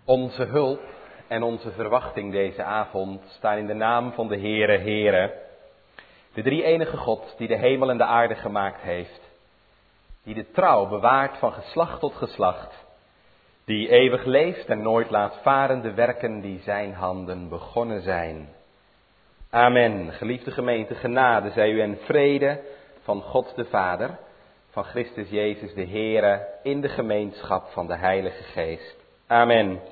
Onze hulp en onze verwachting deze avond staan in de naam van de Heere, Heere, de drie-enige God die de hemel en de aarde gemaakt heeft, die de trouw bewaart van geslacht tot geslacht, die eeuwig leeft en nooit laat varen de werken die zijn handen begonnen zijn. Amen. Geliefde gemeente, genade zij u en vrede van God de Vader, van Christus Jezus de Heere, in de gemeenschap van de Heilige Geest. Amen.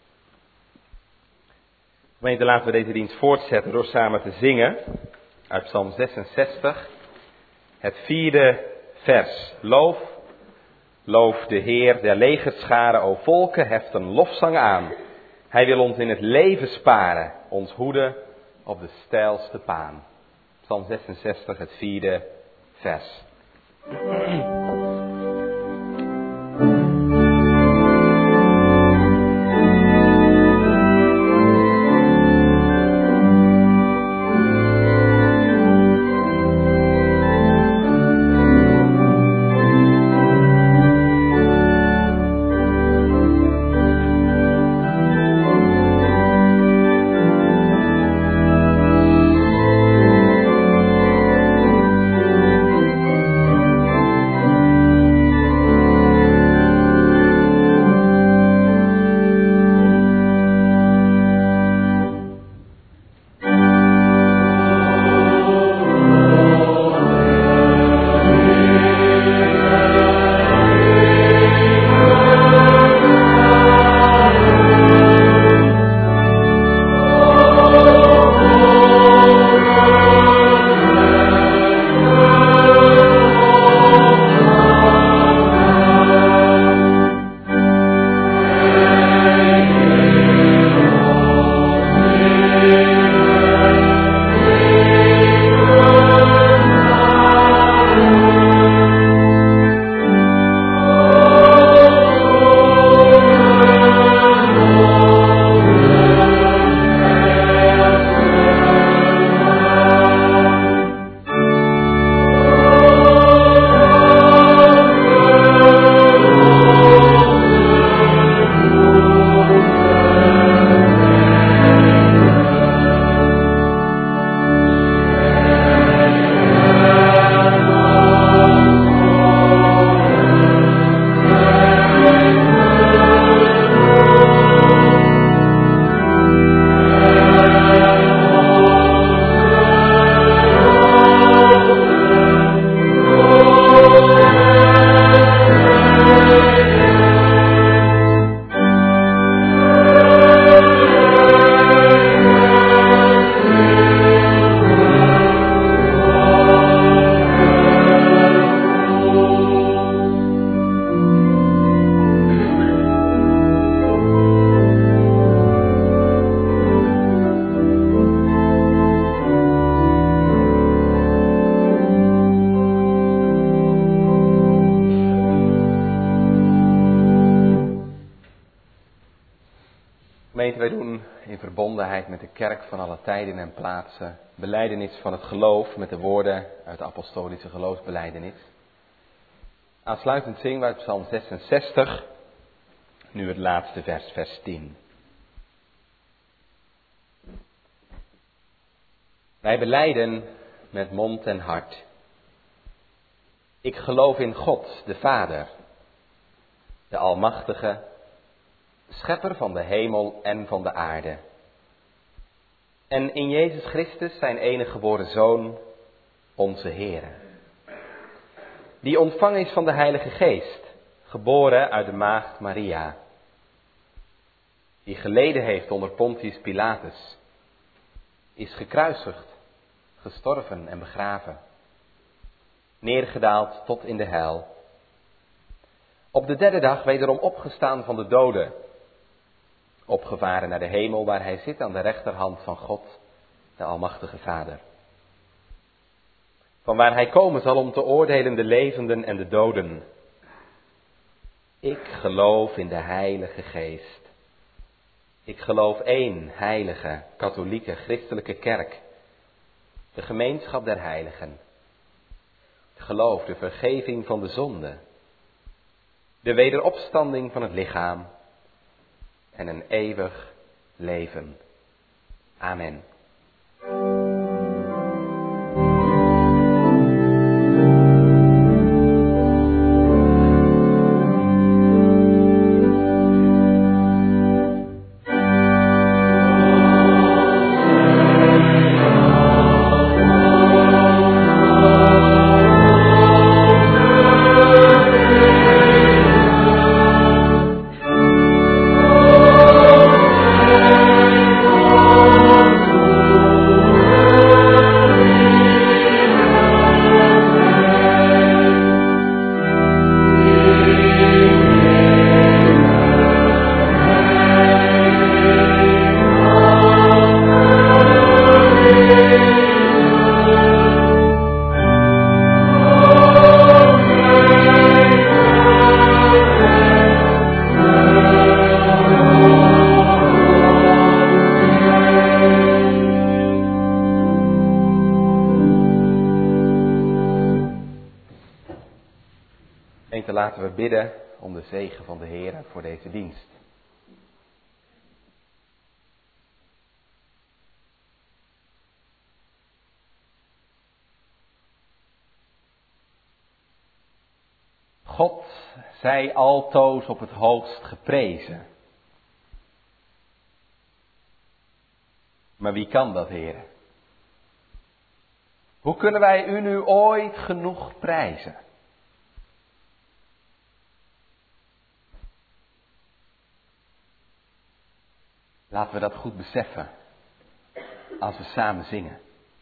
Gemeente, laten we deze dienst voortzetten door samen te zingen uit Psalm 66, het 4e vers. Loof de Heer der legerscharen, o volken, heft een lofzang aan. Hij wil ons in het leven sparen, ons hoeden op de steilste paan. Psalm 66, het 4e vers. Wij doen in verbondenheid met de kerk van alle tijden en plaatsen belijdenis van het geloof met de woorden uit de apostolische geloofsbelijdenis. Aansluitend zingen we uit Psalm 66, nu het laatste vers, vers 10. Wij belijden met mond en hart. Ik geloof in God, de Vader, de Almachtige, Schepper van de hemel en van de aarde. En in Jezus Christus, zijn enige geboren Zoon, onze Heere. Die ontvangen is van de Heilige Geest, geboren uit de maagd Maria. Die geleden heeft onder Pontius Pilatus, is gekruisigd, gestorven en begraven. Neergedaald tot in de hel. Op de derde dag wederom opgestaan van de doden. Opgevaren naar de hemel waar hij zit aan de rechterhand van God, de Almachtige Vader. Vanwaar hij komen zal om te oordelen de levenden en de doden. Ik geloof in de Heilige Geest. Ik geloof één heilige, katholieke, christelijke kerk. De gemeenschap der heiligen. Ik geloof de vergeving van de zonde. De wederopstanding van het lichaam. en een eeuwig leven. Amen. Laten we bidden om de zegen van de Heer voor deze dienst. God zij altoos op het hoogst geprezen. Maar wie kan dat, Heer? Hoe kunnen wij u nu ooit genoeg prijzen? Laten we dat goed beseffen als we samen zingen.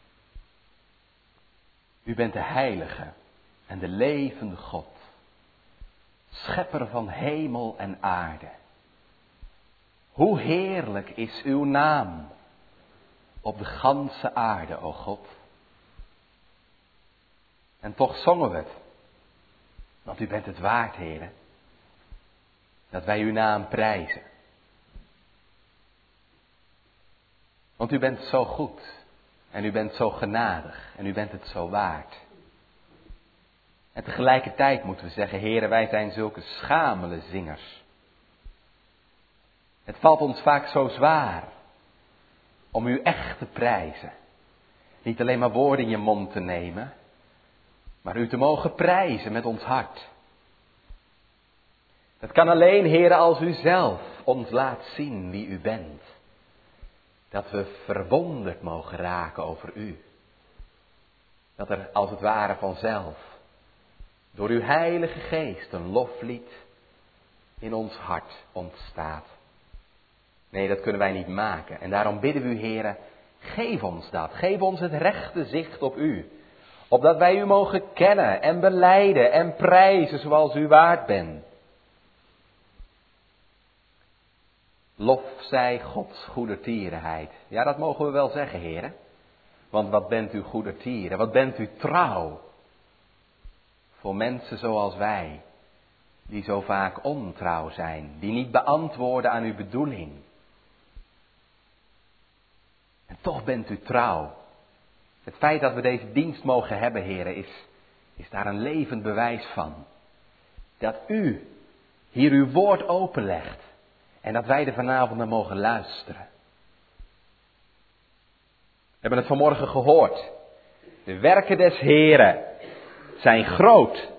U bent de heilige en de levende God, schepper van hemel en aarde. Hoe heerlijk is uw naam op de ganse aarde, o God. En toch zongen we het, want u bent het waard, Heere, dat wij uw naam prijzen. Want u bent zo goed en u bent zo genadig en u bent het zo waard. En tegelijkertijd moeten we zeggen, Heere, wij zijn zulke schamele zingers. Het valt ons vaak zo zwaar om u echt te prijzen. Niet alleen maar woorden in je mond te nemen, maar u te mogen prijzen met ons hart. Dat kan alleen, Heere, als u zelf ons laat zien wie u bent. Dat we verwonderd mogen raken over u. Dat er als het ware vanzelf door uw Heilige Geest een loflied in ons hart ontstaat. Nee, dat kunnen wij niet maken. En daarom bidden we u, Heere, geef ons dat. Geef ons het rechte zicht op u. Opdat wij u mogen kennen en belijden en prijzen zoals u waard bent. Lof zij Gods goedertierenheid. Ja, dat mogen we wel zeggen, Heere. Want wat bent u goedertieren, wat bent u trouw. Voor mensen zoals wij, die zo vaak ontrouw zijn, die niet beantwoorden aan uw bedoeling. En toch bent u trouw. Het feit dat we deze dienst mogen hebben, Heere, is daar een levend bewijs van. Dat u hier uw woord openlegt. En dat wij er vanavond naar mogen luisteren. We hebben het vanmorgen gehoord. De werken des Heren zijn groot.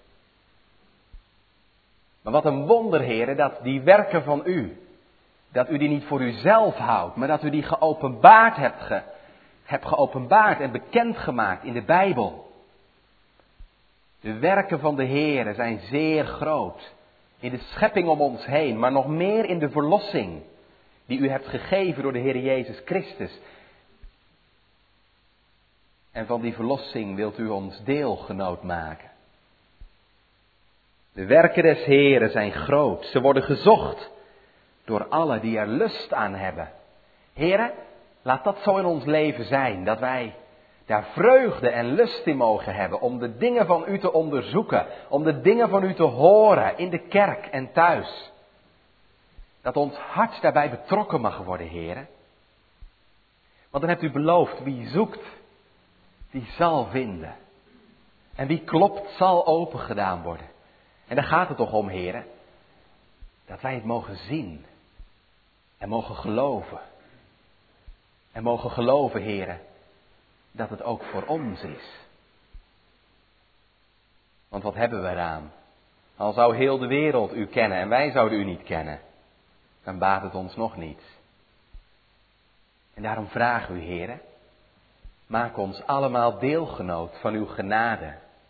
Maar wat een wonder, Heren, dat die werken van u, dat u die niet voor uzelf houdt, maar dat u die geopenbaard hebt geopenbaard en bekendgemaakt in de Bijbel. De werken van de Heren zijn zeer groot. In de schepping om ons heen, maar nog meer in de verlossing die u hebt gegeven door de Heer Jezus Christus. En van die verlossing wilt u ons deelgenoot maken. De werken des Heeren zijn groot. Ze worden gezocht door allen die er lust aan hebben. Heere, laat dat zo in ons leven zijn, dat wij daar vreugde en lust in mogen hebben om de dingen van u te onderzoeken, om de dingen van u te horen in de kerk en thuis. Dat ons hart daarbij betrokken mag worden, Heere. Want dan hebt u beloofd, wie zoekt, die zal vinden. En wie klopt, zal opengedaan worden. En daar gaat het toch om, Heere, dat wij het mogen zien. En mogen geloven. En mogen geloven, Heere, dat het ook voor ons is. Want wat hebben we eraan? Al zou heel de wereld u kennen en wij zouden u niet kennen, dan baat het ons nog niet. En daarom vragen we, Heere, maak ons allemaal deelgenoot van uw genade.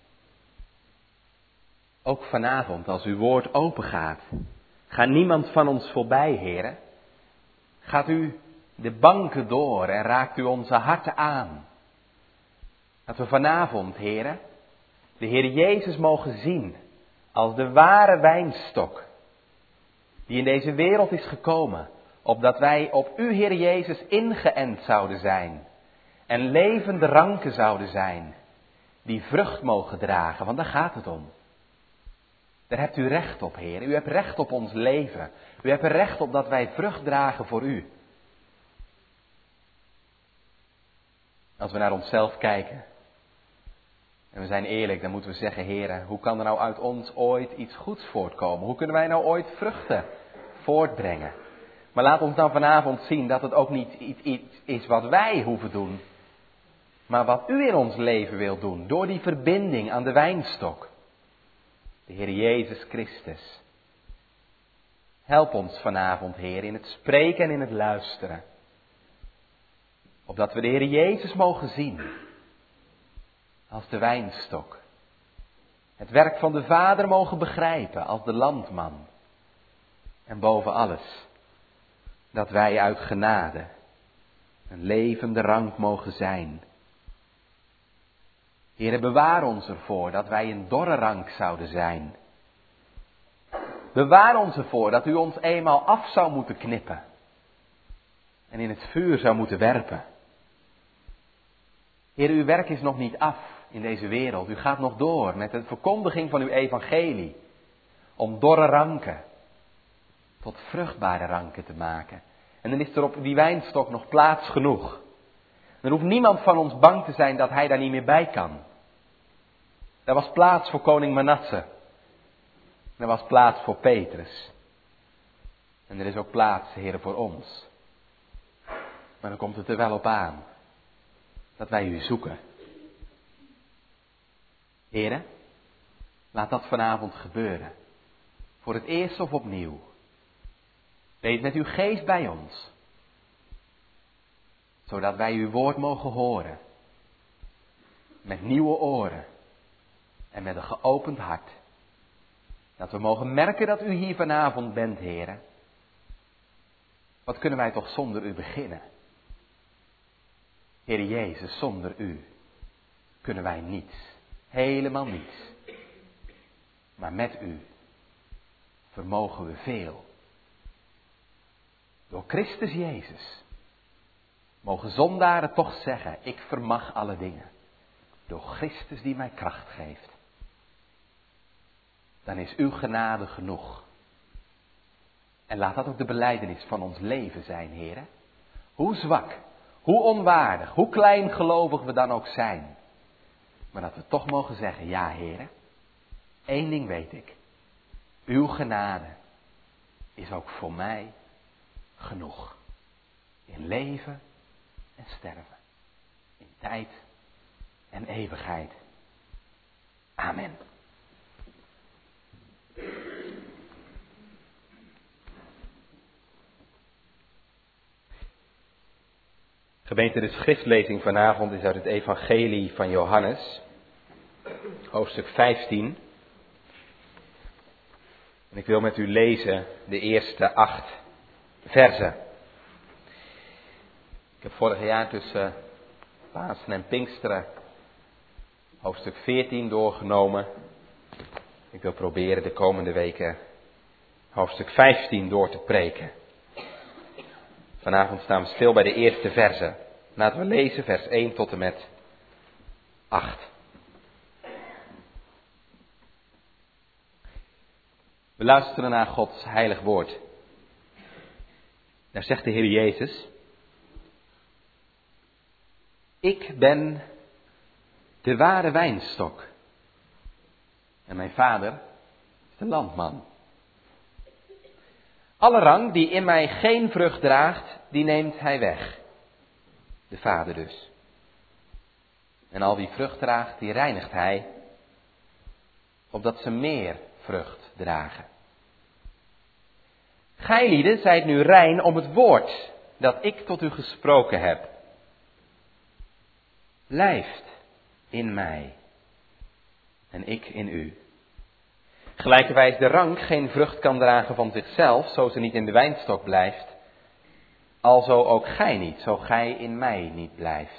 Ook vanavond, als uw woord opengaat, gaat niemand van ons voorbij, Heere. Gaat u de banken door en raakt u onze harten aan. Dat we vanavond, Heere, de Heer Jezus mogen zien als de ware wijnstok die in deze wereld is gekomen, opdat wij op u, Heer Jezus, ingeënt zouden zijn en levende ranken zouden zijn, die vrucht mogen dragen, want daar gaat het om. Daar hebt u recht op, Heer. U hebt recht op ons leven. U hebt er recht op dat wij vrucht dragen voor u. Als we naar onszelf kijken en we zijn eerlijk, dan moeten we zeggen, Heer, hoe kan er nou uit ons ooit iets goeds voortkomen? Hoe kunnen wij nou ooit vruchten voortbrengen? Maar laat ons dan vanavond zien dat het ook niet iets is wat wij hoeven doen, maar wat u in ons leven wilt doen, door die verbinding aan de wijnstok. De Heer Jezus Christus. Help ons vanavond, Heer, in het spreken en in het luisteren. Opdat we de Heer Jezus mogen zien als de wijnstok. Het werk van de Vader mogen begrijpen als de landman. En boven alles, dat wij uit genade een levende rank mogen zijn. Heere, bewaar ons ervoor dat wij een dorre rank zouden zijn. Bewaar ons ervoor dat u ons eenmaal af zou moeten knippen. En in het vuur zou moeten werpen. Heer, uw werk is nog niet af in deze wereld. U gaat nog door met de verkondiging van uw evangelie. Om dorre ranken tot vruchtbare ranken te maken. En dan is er op die wijnstok nog plaats genoeg. Dan hoeft niemand van ons bang te zijn dat hij daar niet meer bij kan. Er was plaats voor koning Manasse. Er was plaats voor Petrus. En er is ook plaats, Heer, voor ons. Maar dan komt het er wel op aan dat wij u zoeken. Heer, laat dat vanavond gebeuren. Voor het eerst of opnieuw. Wees met uw geest bij ons. Zodat wij uw woord mogen horen. Met nieuwe oren. En met een geopend hart. Dat we mogen merken dat u hier vanavond bent, Heer. Wat kunnen wij toch zonder u beginnen? Heer Jezus, zonder u kunnen wij niets. Helemaal niets. Maar met u vermogen we veel. Door Christus Jezus mogen zondaren toch zeggen, ik vermag alle dingen. Door Christus die mij kracht geeft. Dan is uw genade genoeg. En laat dat ook de belijdenis van ons leven zijn, Heer. Hoe zwak, hoe onwaardig, hoe kleingelovig we dan ook zijn. Maar dat we toch mogen zeggen, ja Heer, één ding weet ik. Uw genade is ook voor mij genoeg. In leven en sterven. In tijd en eeuwigheid. Amen. Gemeente, de schriftlezing vanavond is uit het evangelie van Johannes, hoofdstuk 15. En ik wil met u lezen de eerste 8 versen. Ik heb vorig jaar tussen Pasen en Pinksteren hoofdstuk 14 doorgenomen. Ik wil proberen de komende weken hoofdstuk 15 door te preken. Vanavond staan we stil bij de eerste versen. Laten we lezen vers 1 tot en met 8. We luisteren naar Gods heilig woord. Daar zegt de Heer Jezus: Ik ben de ware wijnstok. En mijn vader is de landman. Alle rank die in mij geen vrucht draagt, die neemt hij weg. De Vader dus. En al wie vrucht draagt, die reinigt hij, opdat ze meer vrucht dragen. Gijlieden, zijt nu rein om het woord dat ik tot u gesproken heb. Blijft in mij en ik in u. Gelijkerwijs de rank geen vrucht kan dragen van zichzelf, zo ze niet in de wijnstok blijft, alzo ook gij niet, zo gij in mij niet blijft.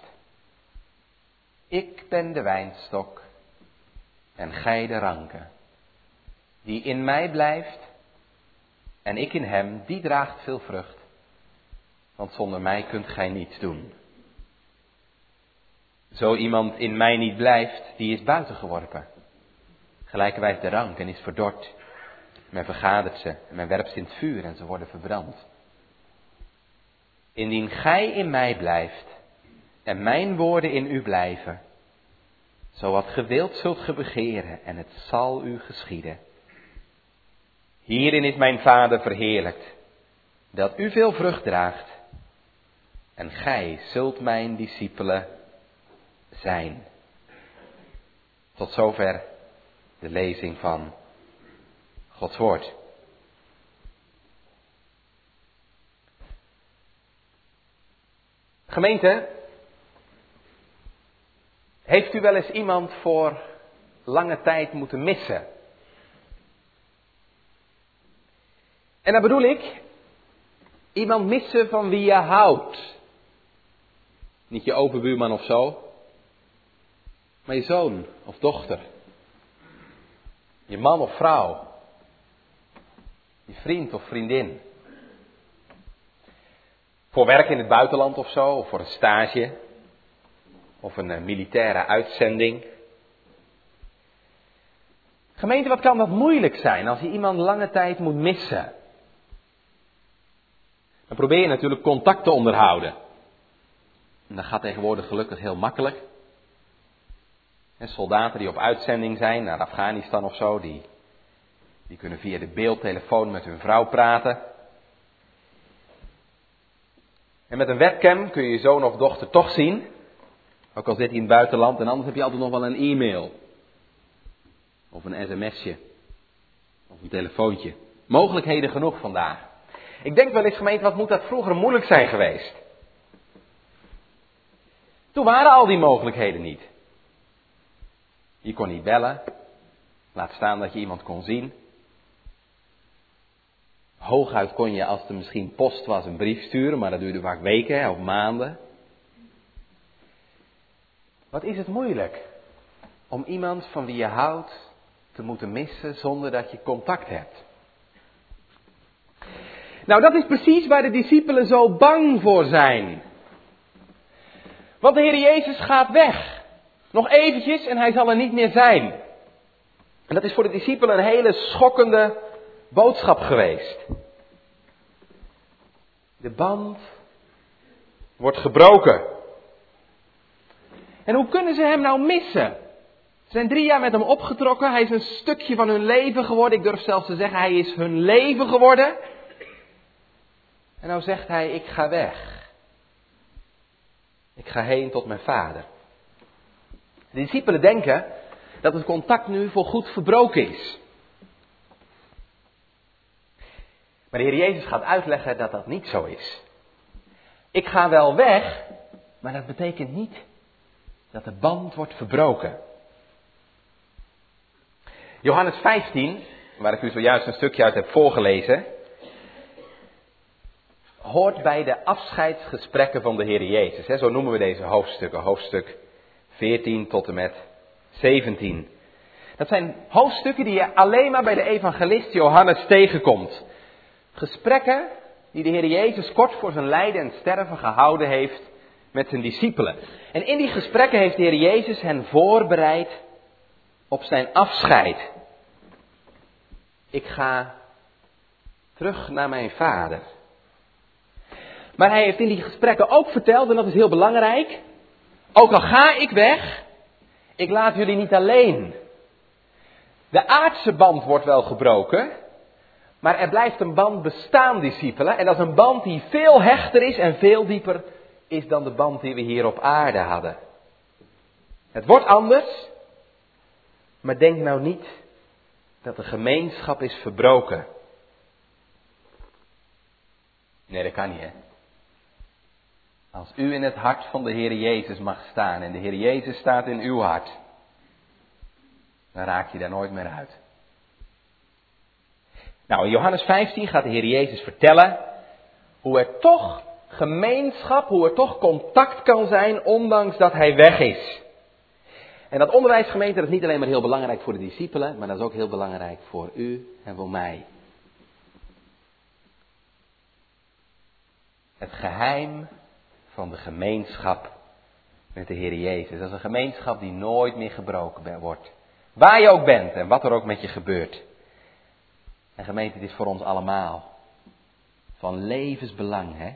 Ik ben de wijnstok en gij de ranken. Die in mij blijft en ik in hem, die draagt veel vrucht, want zonder mij kunt gij niets doen. Zo iemand in mij niet blijft, die is buiten geworpen. Gelijkerwijs de rank en is verdord. Men vergadert ze en men werpt ze in het vuur en ze worden verbrand. Indien gij in mij blijft en mijn woorden in u blijven, zo wat ge wilt zult ge begeren en het zal u geschieden. Hierin is mijn Vader verheerlijkt, dat u veel vrucht draagt en gij zult mijn discipelen zijn. Tot zover de lezing van Gods woord. Gemeente, heeft u wel eens iemand voor lange tijd moeten missen? En dan bedoel ik iemand missen van wie je houdt. Niet je overbuurman of zo, maar je zoon of dochter. Je man of vrouw. Je vriend of vriendin. Voor werk in het buitenland of zo, of voor een stage. Of een militaire uitzending. Gemeente, wat kan dat moeilijk zijn als je iemand lange tijd moet missen? Dan probeer je natuurlijk contact te onderhouden. En dat gaat tegenwoordig gelukkig heel makkelijk. En soldaten die op uitzending zijn naar Afghanistan of zo, die kunnen via de beeldtelefoon met hun vrouw praten. En met een webcam kun je je zoon of dochter toch zien. Ook al zit hij in het buitenland. En anders heb je altijd nog wel een e-mail. Of een sms'je. Of een telefoontje. Mogelijkheden genoeg vandaag. Ik denk wel eens, gemeente, wat moet dat vroeger moeilijk zijn geweest? Toen waren al die mogelijkheden niet. Je kon niet bellen. Laat staan dat je iemand kon zien. Hooguit kon je, als er misschien post was, een brief sturen. Maar dat duurde vaak weken of maanden. Wat is het moeilijk om iemand van wie je houdt te moeten missen zonder dat je contact hebt? Nou, dat is precies waar de discipelen zo bang voor zijn. Want de Heer Jezus gaat weg. Nog eventjes en hij zal er niet meer zijn. En dat is voor de discipelen een hele schokkende boodschap geweest. De band wordt gebroken. En hoe kunnen ze hem nou missen? Ze zijn 3 jaar met hem opgetrokken. Hij is een stukje van hun leven geworden. Ik durf zelfs te zeggen, hij is hun leven geworden. En nou zegt hij, ik ga weg. Ik ga heen tot mijn Vader. De discipelen denken dat het contact nu voorgoed verbroken is. Maar de Heer Jezus gaat uitleggen dat dat niet zo is. Ik ga wel weg, maar dat betekent niet dat de band wordt verbroken. Johannes 15, waar ik u zojuist een stukje uit heb voorgelezen, hoort bij de afscheidsgesprekken van de Heer Jezus. Zo noemen we deze hoofdstukken. Hoofdstuk 14 tot en met 17. Dat zijn hoofdstukken die je alleen maar bij de evangelist Johannes tegenkomt. Gesprekken die de Heer Jezus kort voor zijn lijden en sterven gehouden heeft met zijn discipelen. En in die gesprekken heeft de Heer Jezus hen voorbereid op zijn afscheid. Ik ga terug naar mijn Vader. Maar hij heeft in die gesprekken ook verteld, en dat is heel belangrijk, ook al ga ik weg, ik laat jullie niet alleen. De aardse band wordt wel gebroken, Maar er blijft een band bestaan, discipelen. En dat is een band die veel hechter is en veel dieper is dan de band die we hier op aarde hadden. Het wordt anders. Maar denk nou niet dat de gemeenschap is verbroken. Nee, dat kan niet, hè. Als u in het hart van de Heer Jezus mag staan en de Heer Jezus staat in uw hart, dan raak je daar nooit meer uit. Nou, in Johannes 15 gaat de Heer Jezus vertellen hoe er toch gemeenschap, hoe er toch contact kan zijn, ondanks dat Hij weg is. En dat onderwijsgemeente, dat is niet alleen maar heel belangrijk voor de discipelen, maar dat is ook heel belangrijk voor u en voor mij. Het geheim van de gemeenschap met de Heer Jezus. Dat is een gemeenschap die nooit meer gebroken wordt. Waar je ook bent en wat er ook met je gebeurt. En gemeente, het is voor ons allemaal van levensbelang, hè.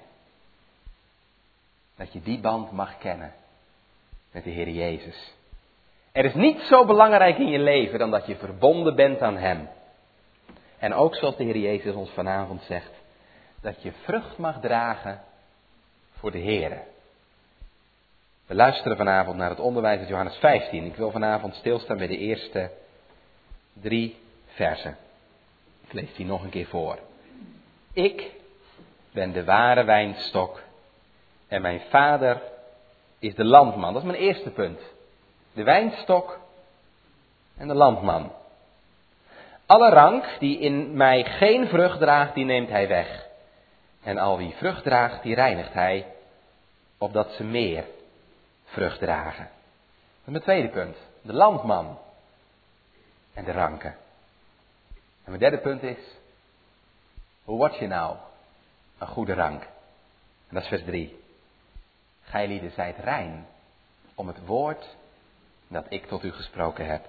Dat je die band mag kennen met de Heer Jezus. Er is niets zo belangrijk in je leven dan dat je verbonden bent aan Hem. En ook zoals de Heer Jezus ons vanavond zegt, dat je vrucht mag dragen voor de Heer. We luisteren vanavond naar het onderwijs uit Johannes 15. Ik wil vanavond stilstaan bij de eerste 3 versen. Ik lees die nog een keer voor. Ik ben de ware wijnstok en mijn vader is de landman. Dat is mijn eerste punt. De wijnstok en de landman. Alle rank die in mij geen vrucht draagt, die neemt hij weg. En al wie vrucht draagt, die reinigt hij, opdat ze meer vrucht dragen. Dat is mijn tweede punt. De landman en de ranken. En mijn derde punt is, hoe word je nou een goede rank? En dat is vers 3. Gij zijt rein om het woord dat ik tot u gesproken heb.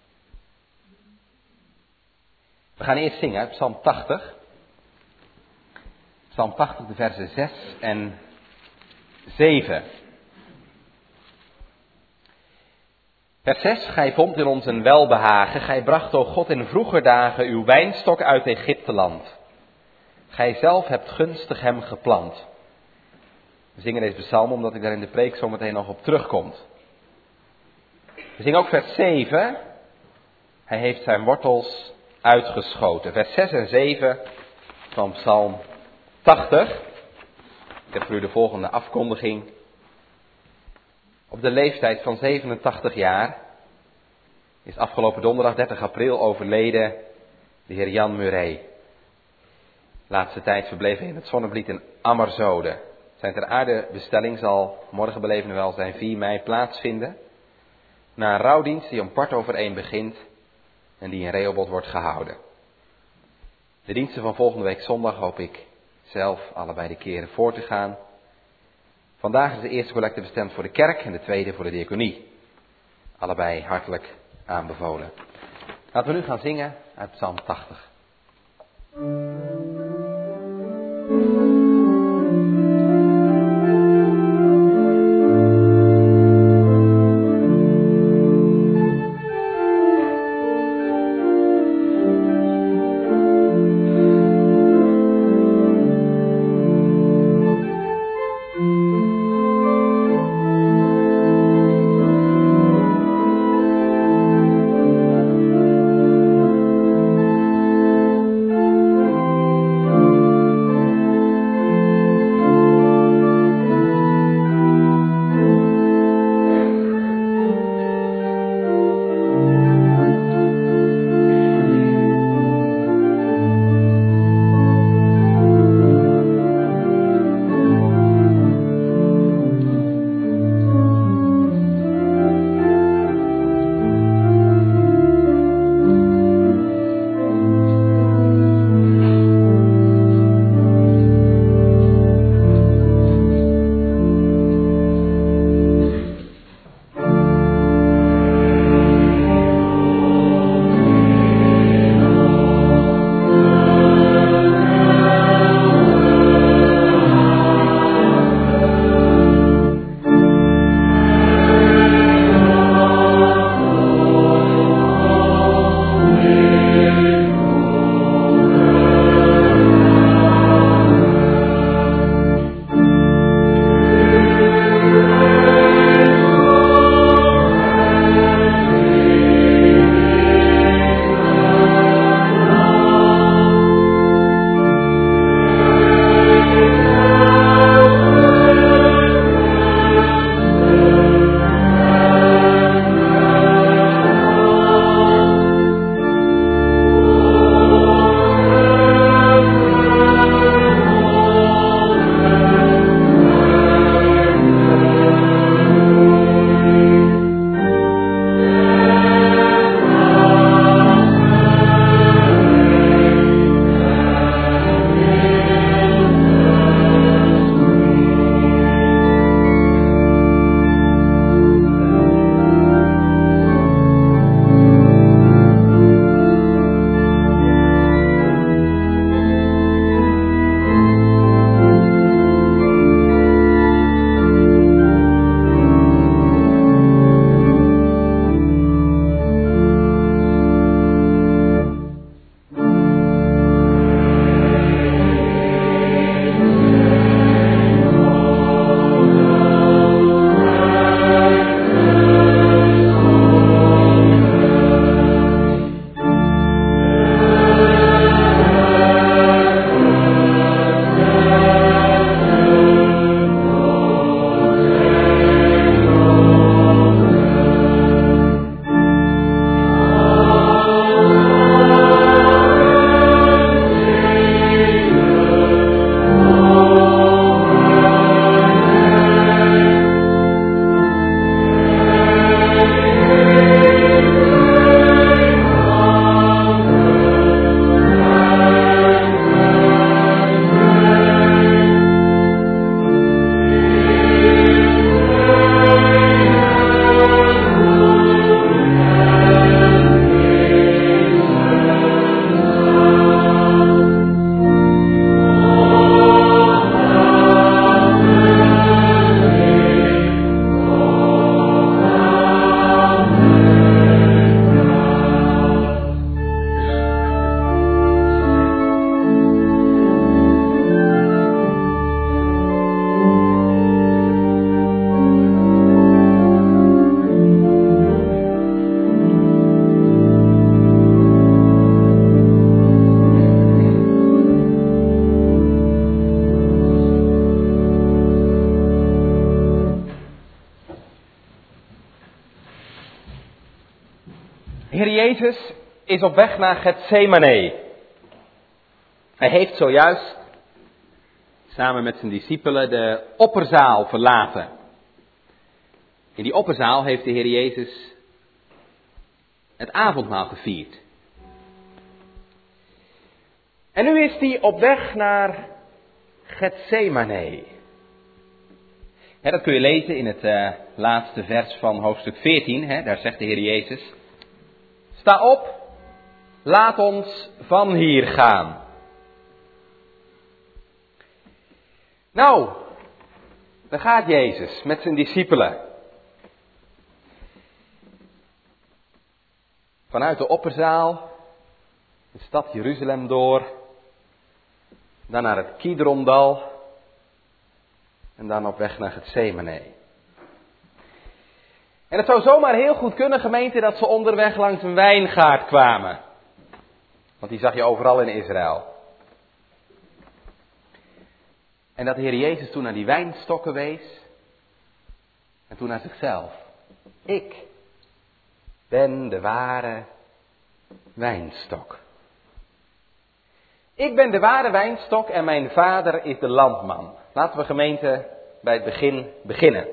We gaan eerst zingen uit Psalm 80. Psalm 80, de versen 6 en 7. Vers 6. Gij vond in ons een welbehagen. Gij bracht, o God, in vroeger dagen uw wijnstok uit Egypteland. Gij zelf hebt gunstig hem geplant. We zingen deze psalm omdat ik daar in de preek zometeen nog op terugkom. We zingen ook vers 7. Hij heeft zijn wortels uitgeschoten. Vers 6 en 7 van Psalm 80. Ik heb voor u de volgende afkondiging. Op de leeftijd van 87 jaar is afgelopen donderdag 30 april overleden de heer Jan Murray. Laatste tijd verbleef hij in het Zonneblied in Ammerzode. Zijn ter aarde bestelling zal morgen beleven welzijn 4 mei plaatsvinden. Na een rouwdienst die om 1:15 begint en die in Rehoboth wordt gehouden. De diensten van volgende week zondag hoop ik zelf allebei de keren voor te gaan. Vandaag is de eerste collecte bestemd voor de kerk en de tweede voor de diaconie. Allebei hartelijk aanbevolen. Laten we nu gaan zingen uit Psalm 80. Heer Jezus is op weg naar Getsemane. Hij heeft zojuist samen met zijn discipelen de opperzaal verlaten. In die opperzaal heeft de Heer Jezus het avondmaal gevierd. En nu is hij op weg naar Getsemane. Dat kun je lezen in het laatste vers van hoofdstuk 14. Daar zegt de Heer Jezus: sta op, laat ons van hier gaan. Nou, daar gaat Jezus met zijn discipelen. Vanuit de opperzaal, de stad Jeruzalem door, dan naar het Kidrondal en dan op weg naar Getsemane. En het zou zomaar heel goed kunnen, gemeente, dat ze onderweg langs een wijngaard kwamen. Want die zag je overal in Israël. En dat de Heer Jezus toen naar die wijnstokken wees en toen naar zichzelf. Ik ben de ware wijnstok. Ik ben de ware wijnstok en mijn vader is de landman. Laten we, gemeente, bij het begin beginnen.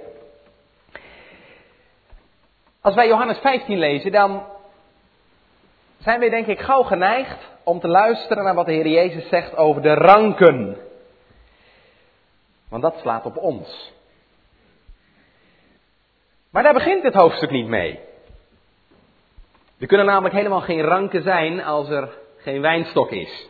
Als wij Johannes 15 lezen, dan zijn we denk ik gauw geneigd om te luisteren naar wat de Heer Jezus zegt over de ranken. Want dat slaat op ons. Maar daar begint het hoofdstuk niet mee. Er kunnen namelijk helemaal geen ranken zijn als er geen wijnstok is.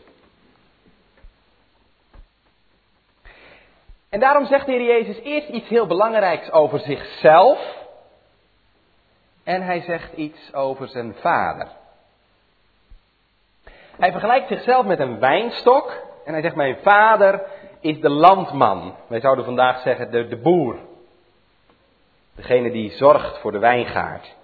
En daarom zegt de Heer Jezus eerst iets heel belangrijks over zichzelf. En hij zegt iets over zijn vader. Hij vergelijkt zichzelf met een wijnstok. En hij zegt: mijn vader is de landman. Wij zouden vandaag zeggen de boer. Degene die zorgt voor de wijngaard.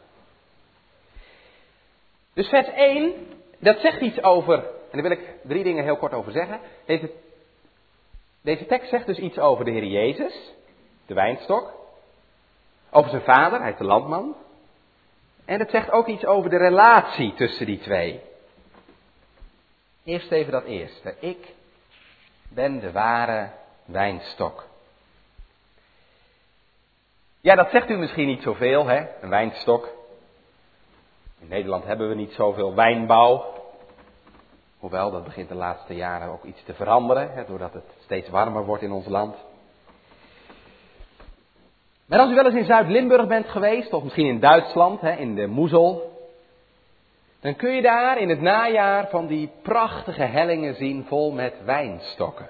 Dus vers 1, dat zegt iets over, en daar wil ik 3 dingen heel kort over zeggen. Deze tekst zegt dus iets over de Heer Jezus, de wijnstok. Over zijn vader, hij is de landman. En het zegt ook iets over de relatie tussen die twee. Eerst even dat eerste. Ik ben de ware wijnstok. Ja, dat zegt u misschien niet zoveel, hè? Een wijnstok. In Nederland hebben we niet zoveel wijnbouw. Hoewel, dat begint de laatste jaren ook iets te veranderen, hè, doordat het steeds warmer wordt in ons land. Maar als u wel eens in Zuid-Limburg bent geweest, of misschien in Duitsland, hè, in de Moezel, dan kun je daar in het najaar van die prachtige hellingen zien vol met wijnstokken.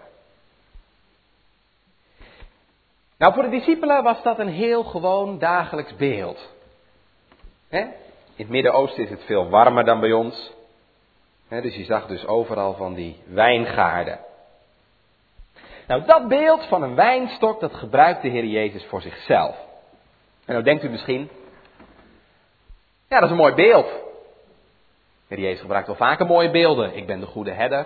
Nou, voor de discipelen was dat een heel gewoon dagelijks beeld. In het Midden-Oosten is het veel warmer dan bij ons. Dus je zag dus overal van die wijngaarden. Nou, dat beeld van een wijnstok, dat gebruikt de Heer Jezus voor zichzelf. En nou denkt u misschien, ja, dat is een mooi beeld. De Heer Jezus gebruikt wel vaker mooie beelden. Ik ben de goede herder.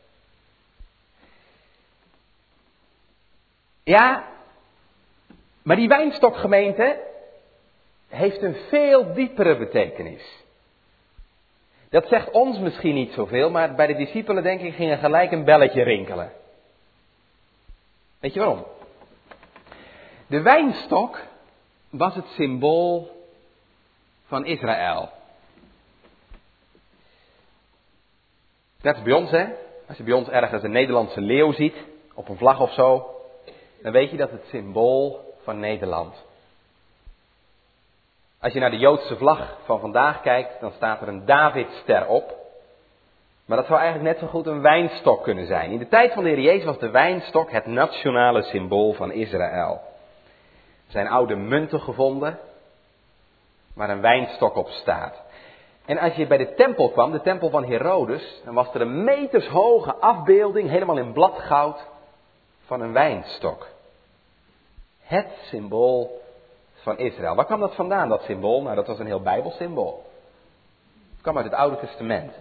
Ja, maar die wijnstokgemeente heeft een veel diepere betekenis. Dat zegt ons misschien niet zoveel, maar bij de discipelen denk ik ging er gelijk een belletje rinkelen. Weet je waarom? De wijnstok was het symbool van Israël. Net als bij ons, hè. Als je bij ons ergens een Nederlandse leeuw ziet, op een vlag of zo, dan weet je dat het symbool van Nederland. Als je naar de Joodse vlag van vandaag kijkt, dan staat er een Davidster op. Maar dat zou eigenlijk net zo goed een wijnstok kunnen zijn. In de tijd van de Heer Jezus was de wijnstok het nationale symbool van Israël. Er zijn oude munten gevonden, waar een wijnstok op staat. En als je bij de tempel kwam, de tempel van Herodes, dan was er een metershoge afbeelding, helemaal in bladgoud, van een wijnstok. Het symbool van Israël. Waar kwam dat vandaan, dat symbool? Nou, dat was een heel Bijbelsymbool. Het kwam uit het Oude Testament.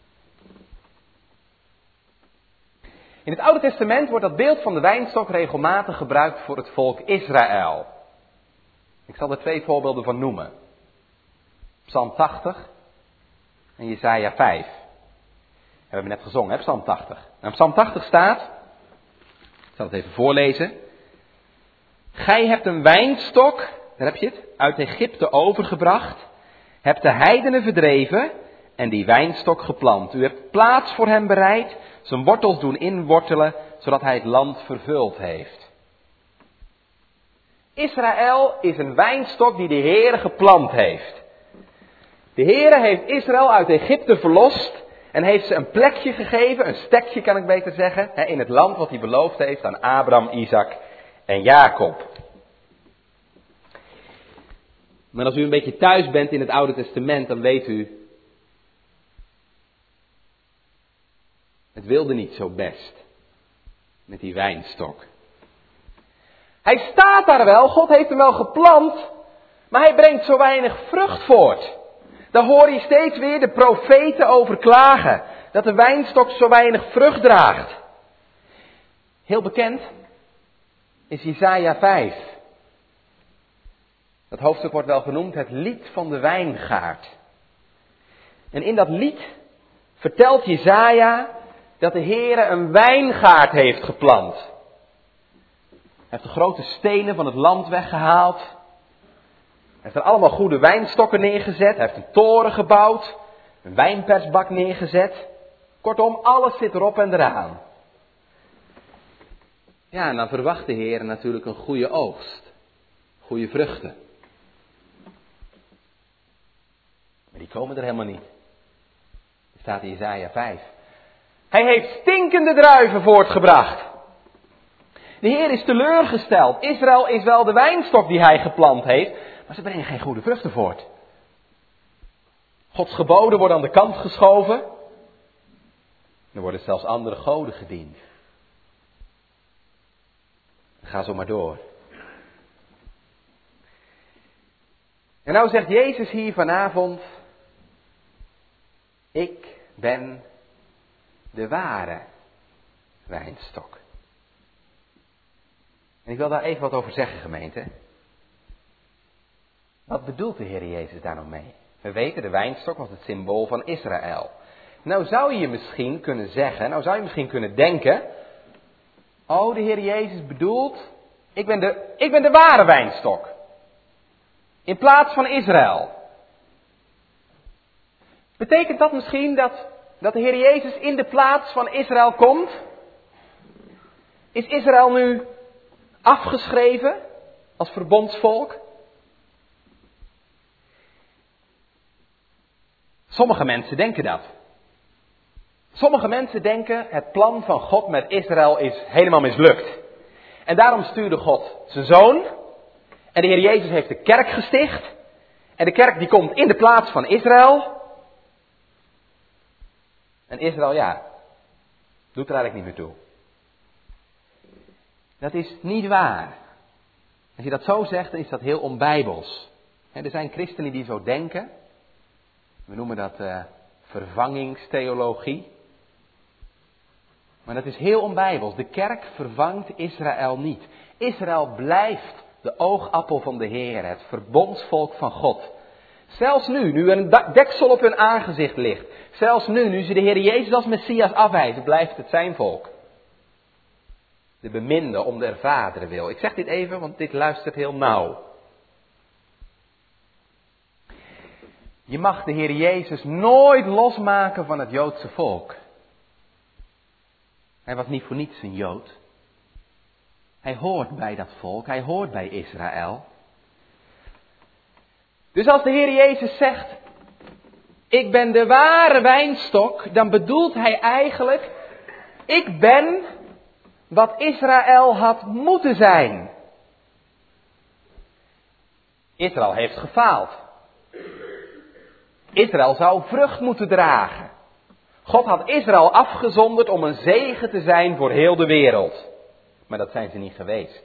In het Oude Testament wordt dat beeld van de wijnstok regelmatig gebruikt voor het volk Israël. Ik zal er 2 voorbeelden van noemen. Psalm 80 En Jesaja 5. We hebben net gezongen, hè, Psalm 80. Nou, Psalm 80 staat, ik zal het even voorlezen. Gij hebt een wijnstok, daar heb je het, uit Egypte overgebracht, hebt de heidenen verdreven en die wijnstok geplant. U hebt plaats voor hem bereid, zijn wortels doen inwortelen, zodat hij het land vervuld heeft. Israël is een wijnstok die de Heere geplant heeft. De Heere heeft Israël uit Egypte verlost en heeft ze een plekje gegeven, een stekje kan ik beter zeggen, in het land wat hij beloofd heeft aan Abraham, Isaac en Jacob. Maar als u een beetje thuis bent in het Oude Testament, dan weet u, het wilde niet zo best met die wijnstok. Hij staat daar wel, God heeft hem wel geplant, maar hij brengt zo weinig vrucht voort. Daar hoor je steeds weer de profeten over klagen, dat de wijnstok zo weinig vrucht draagt. Heel bekend is Jesaja 5. Dat hoofdstuk wordt wel genoemd het lied van de wijngaard. En in dat lied vertelt Jesaja dat de Heere een wijngaard heeft geplant. Hij heeft de grote stenen van het land weggehaald. Hij heeft er allemaal goede wijnstokken neergezet. Hij heeft een toren gebouwd. Een wijnpersbak neergezet. Kortom, alles zit erop en eraan. Ja, en dan verwacht de Heer natuurlijk een goede oogst. Goede vruchten. Maar die komen er helemaal niet. Er staat in Jesaja 5. Hij heeft stinkende druiven voortgebracht. De Heer is teleurgesteld. Israël is wel de wijnstok die hij geplant heeft, maar ze brengen geen goede vruchten voort. Gods geboden worden aan de kant geschoven. Er worden zelfs andere goden gediend. Ga zo maar door. En nou zegt Jezus hier vanavond, ik ben de ware wijnstok. En ik wil daar even wat over zeggen, gemeente. Wat bedoelt de Heer Jezus daar nou mee? We weten, de wijnstok was het symbool van Israël. Nou zou je misschien kunnen zeggen, nou zou je misschien kunnen denken, oh, de Heer Jezus bedoelt, ik ben de ware wijnstok. In plaats van Israël. Betekent dat misschien dat de Heer Jezus in de plaats van Israël komt? Is Israël nu afgeschreven als verbondsvolk? Sommige mensen denken dat. Sommige mensen denken het plan van God met Israël is helemaal mislukt. En daarom stuurde God zijn zoon. En de Heer Jezus heeft de kerk gesticht. En de kerk die komt in de plaats van Israël. En Israël, ja, doet er eigenlijk niet meer toe. Dat is niet waar. Als je dat zo zegt, dan is dat heel onbijbels. Er zijn christenen die zo denken. We noemen dat vervangingstheologie. Maar dat is heel onbijbels. De kerk vervangt Israël niet. Israël blijft de oogappel van de Heer, het verbondsvolk van God. Zelfs nu een deksel op hun aangezicht ligt. Zelfs nu ze de Heer Jezus als Messias afwijzen, blijft het zijn volk. De beminde om der vaderen wil. Ik zeg dit even, want dit luistert heel nauw. Je mag de Heer Jezus nooit losmaken van het Joodse volk. Hij was niet voor niets een Jood. Hij hoort bij dat volk, hij hoort bij Israël. Dus als de Heer Jezus zegt, ik ben de ware wijnstok, dan bedoelt hij eigenlijk, ik ben wat Israël had moeten zijn. Israël heeft gefaald. Israël zou vrucht moeten dragen. God had Israël afgezonderd om een zegen te zijn voor heel de wereld. Maar dat zijn ze niet geweest.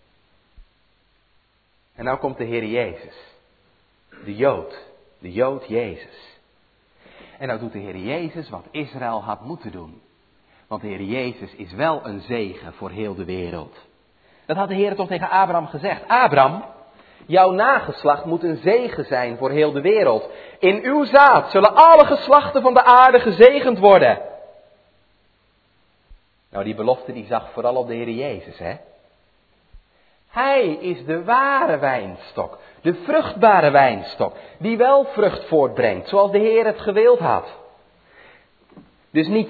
En nou komt de Heer Jezus. De Jood Jezus. En nou doet de Heer Jezus wat Israël had moeten doen. Want de Heer Jezus is wel een zegen voor heel de wereld. Dat had de Heer toch tegen Abraham gezegd. Abraham, Jouw nageslacht moet een zegen zijn voor heel de wereld. In uw zaad zullen alle geslachten van de aarde gezegend worden. Nou, die belofte die zag vooral op de Heer Jezus, hè. Hij is de ware wijnstok, de vruchtbare wijnstok, die wel vrucht voortbrengt, zoals de Heer het gewild had. Dus niet,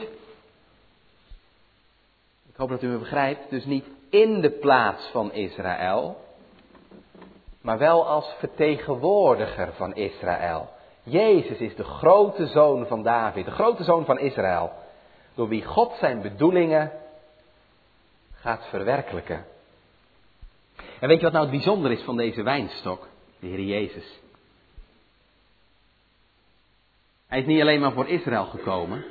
ik hoop dat u me begrijpt, dus niet in de plaats van Israël, maar wel als vertegenwoordiger van Israël. Jezus is de grote zoon van David, de grote zoon van Israël, door wie God zijn bedoelingen gaat verwerkelijken. En weet je wat nou het bijzonder is van deze wijnstok, de Heer Jezus? Hij is niet alleen maar voor Israël gekomen,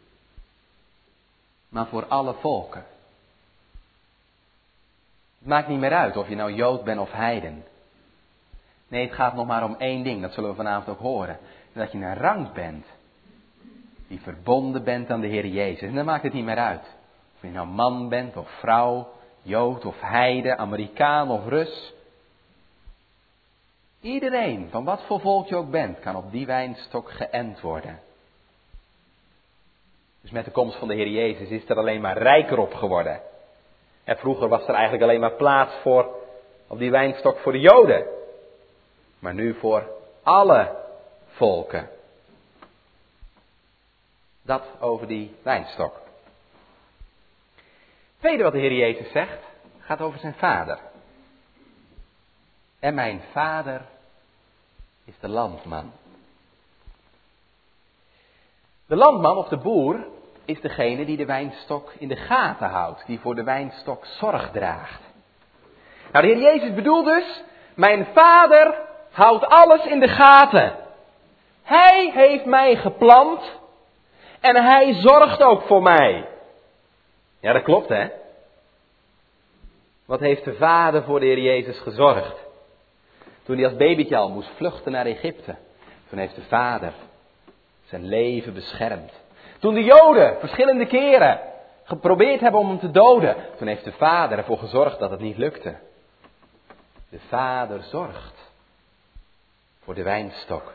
maar voor alle volken. Het maakt niet meer uit of je nou Jood bent of heiden. Nee, het gaat nog maar om één ding, dat zullen we vanavond ook horen. Dat je een rank bent, die verbonden bent aan de Heer Jezus. En dan maakt het niet meer uit. Of je nou man bent of vrouw, Jood of heide, Amerikaan of Rus. Iedereen, van wat voor volk je ook bent, kan op die wijnstok geënt worden. Dus met de komst van de Heer Jezus is er alleen maar rijker op geworden. En vroeger was er eigenlijk alleen maar plaats voor, op die wijnstok voor de Joden. Maar nu voor alle volken. Dat over die wijnstok. Het tweede wat de Heer Jezus zegt, gaat over zijn vader. En mijn vader is de landman. De landman of de boer is degene die de wijnstok in de gaten houdt. Die voor de wijnstok zorg draagt. Nou, de Heer Jezus bedoelt dus, mijn vader houdt alles in de gaten. Hij heeft mij geplant en hij zorgt ook voor mij. Ja, dat klopt, hè? Wat heeft de vader voor de Heer Jezus gezorgd? Toen hij als babytje al moest vluchten naar Egypte. Toen heeft de vader zijn leven beschermd. Toen de Joden verschillende keren geprobeerd hebben om hem te doden. Toen heeft de vader ervoor gezorgd dat het niet lukte. De vader zorgt voor de wijnstok.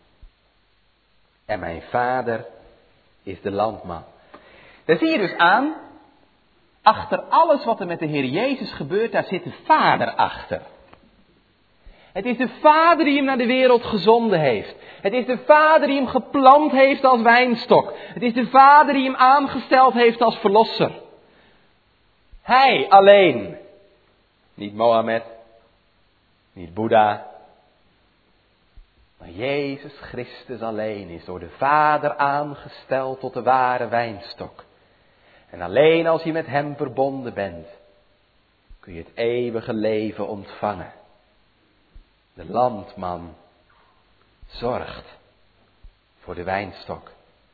En mijn vader is de landman. Daar zie je dus aan, achter alles wat er met de Heer Jezus gebeurt, daar zit de Vader achter. Het is de Vader die hem naar de wereld gezonden heeft. Het is de Vader die hem geplant heeft als wijnstok. Het is de Vader die hem aangesteld heeft als verlosser. Hij alleen. Niet Mohammed, niet Boeddha. Maar Jezus Christus alleen is door de Vader aangesteld tot de ware wijnstok. En alleen als je met hem verbonden bent, kun je het eeuwige leven ontvangen. De landman zorgt voor de wijnstok.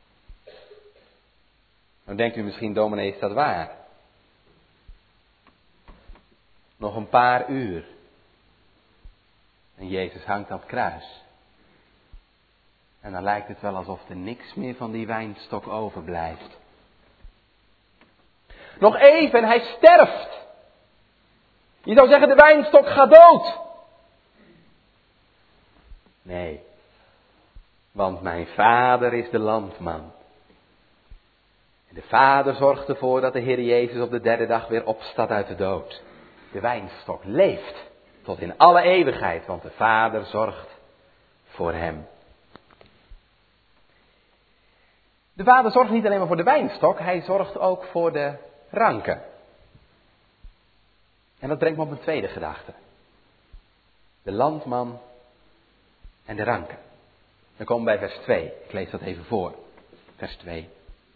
Dan denkt u misschien, dominee, is dat waar? Nog een paar uur. En Jezus hangt aan het kruis. En dan lijkt het wel alsof er niks meer van die wijnstok overblijft. Nog even en hij sterft. Je zou zeggen, de wijnstok gaat dood. Nee, want mijn vader is de landman. En de vader zorgt ervoor dat de Heer Jezus op de derde dag weer opstaat uit de dood. De wijnstok leeft tot in alle eeuwigheid, want de vader zorgt voor hem. De vader zorgt niet alleen maar voor de wijnstok, hij zorgt ook voor de ranken. En dat brengt me op een tweede gedachte. De landman en de ranken. Dan komen we bij vers 2. Ik lees dat even voor. Vers 2.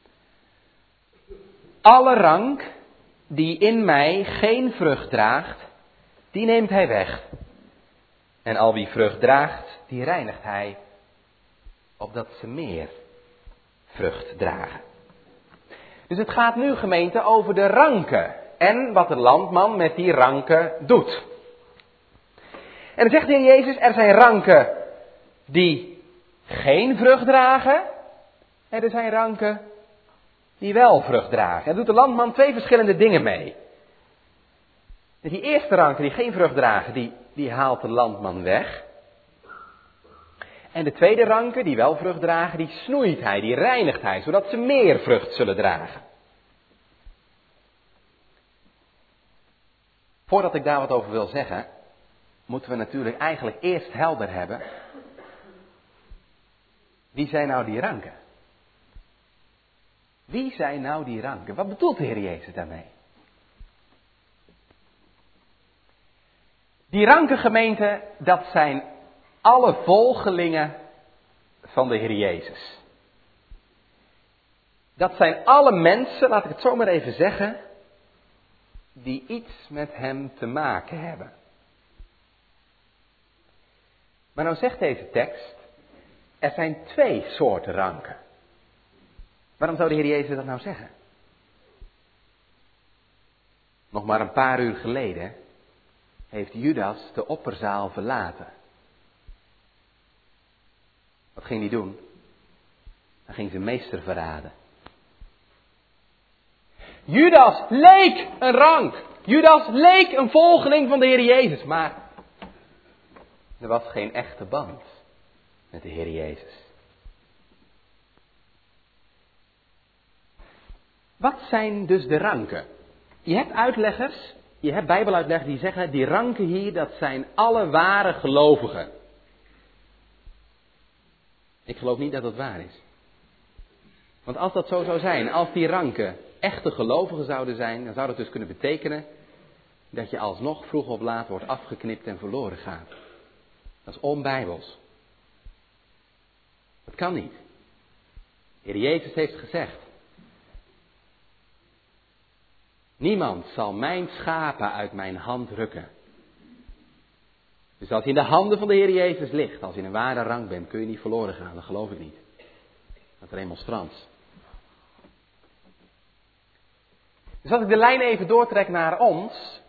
Alle rank die in mij geen vrucht draagt, die neemt hij weg. En al wie vrucht draagt, die reinigt hij, opdat ze meer vrucht dragen. Dus het gaat nu, gemeente, over de ranken en wat de landman met die ranken doet. En dan zegt de Heer Jezus, er zijn ranken die geen vrucht dragen en er zijn ranken die wel vrucht dragen. En doet de landman twee verschillende dingen mee. Die eerste ranken die geen vrucht dragen, die haalt de landman weg. En de tweede ranken die wel vrucht dragen, die snoeit hij, die reinigt hij, zodat ze meer vrucht zullen dragen. Voordat ik daar wat over wil zeggen, moeten we natuurlijk eigenlijk eerst helder hebben. Wie zijn nou die ranken? Wie zijn nou die ranken? Wat bedoelt de Heer Jezus daarmee? Die rankengemeente, dat zijn alle volgelingen van de Heer Jezus. Dat zijn alle mensen, laat ik het zo maar even zeggen, die iets met hem te maken hebben. Maar nou zegt deze tekst, er zijn 2 soorten ranken. Waarom zou de Heer Jezus dat nou zeggen? Nog maar een paar uur geleden heeft Judas de opperzaal verlaten. Wat ging hij doen? Hij ging zijn meester verraden. Judas leek een rank. Judas leek een volgeling van de Heer Jezus. Maar er was geen echte band met de Heer Jezus. Wat zijn dus de ranken? Je hebt uitleggers, je hebt bijbeluitleggers die zeggen, die ranken hier, dat zijn alle ware gelovigen. Ik geloof niet dat dat waar is. Want als dat zo zou zijn, als die ranken echte gelovigen zouden zijn, dan zou dat dus kunnen betekenen dat je alsnog vroeg of laat wordt afgeknipt en verloren gaat. Dat is onbijbels. Dat kan niet. De Heer Jezus heeft gezegd, niemand zal mijn schapen uit mijn hand rukken. Dus als je in de handen van de Heer Jezus ligt, als je in een ware rank bent, kun je niet verloren gaan. Dat geloof ik niet. Dat is remonstrans. Dus als ik de lijn even doortrek naar ons,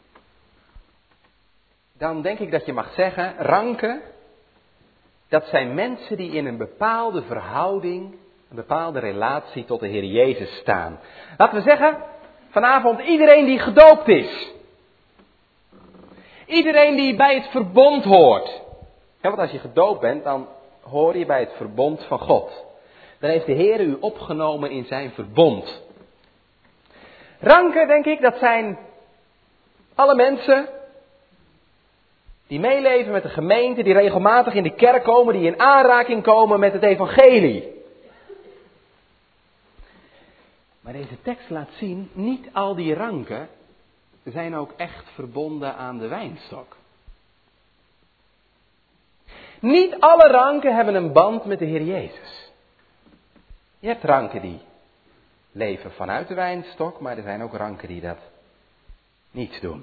dan denk ik dat je mag zeggen, ranken, dat zijn mensen die in een bepaalde verhouding, een bepaalde relatie tot de Heer Jezus staan. Laten we zeggen, vanavond iedereen die gedoopt is. Iedereen die bij het verbond hoort. Ja, want als je gedoopt bent, dan hoor je bij het verbond van God. Dan heeft de Heer u opgenomen in zijn verbond. Ranken, denk ik, dat zijn alle mensen die meeleven met de gemeente, die regelmatig in de kerk komen, die in aanraking komen met het evangelie. Maar deze tekst laat zien, niet al die ranken zijn ook echt verbonden aan de wijnstok. Niet alle ranken hebben een band met de Heer Jezus. Je hebt ranken die leven vanuit de wijnstok, maar er zijn ook ranken die dat niet doen.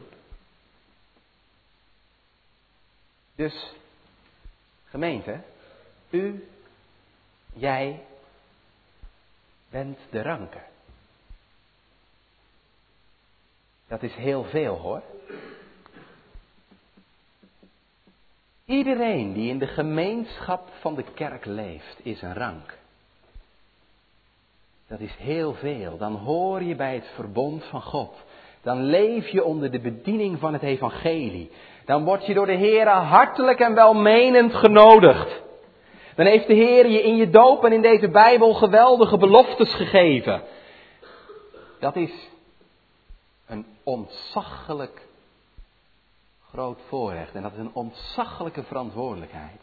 Dus, gemeente, u, jij, bent de ranken. Dat is heel veel hoor. Iedereen die in de gemeenschap van de kerk leeft, is een rank. Dat is heel veel. Dan hoor je bij het verbond van God. Dan leef je onder de bediening van het evangelie. Dan word je door de Heer hartelijk en welmenend genodigd. Dan heeft de Heer je in je doop en in deze Bijbel geweldige beloftes gegeven. Dat is een ontzaglijk groot voorrecht. En dat is een ontzaglijke verantwoordelijkheid.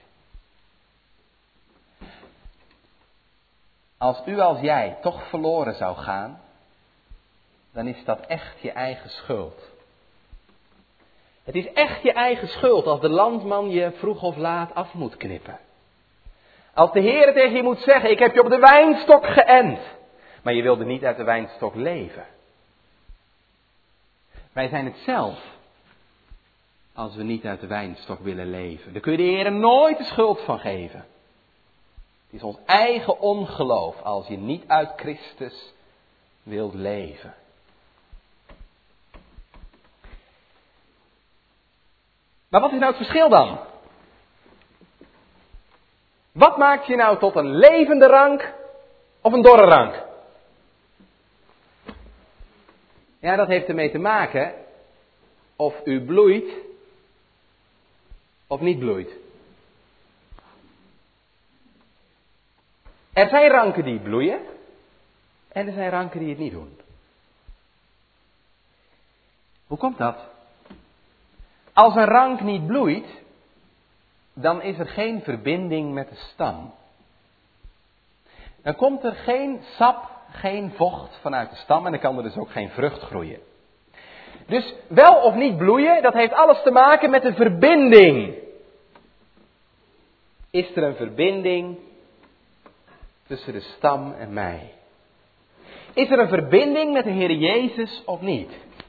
Als u als jij toch verloren zou gaan, dan is dat echt je eigen schuld. Het is echt je eigen schuld als de landman je vroeg of laat af moet knippen. Als de Heer tegen je moet zeggen, ik heb je op de wijnstok geënt, maar je wilde niet uit de wijnstok leven. Wij zijn het zelf als we niet uit de wijnstok willen leven. Daar kun je de Heer nooit de schuld van geven. Het is ons eigen ongeloof als je niet uit Christus wilt leven. Maar wat is nou het verschil dan? Wat maakt je nou tot een levende rank of een dorre rank? Ja, dat heeft ermee te maken of u bloeit of niet bloeit. Er zijn ranken die bloeien en er zijn ranken die het niet doen. Hoe komt dat? Als een rank niet bloeit, dan is er geen verbinding met de stam. Dan komt er geen sap, geen vocht vanuit de stam en dan kan er dus ook geen vrucht groeien. Dus wel of niet bloeien, dat heeft alles te maken met de verbinding. Is er een verbinding tussen de stam en mij? Is er een verbinding met de Heer Jezus of niet?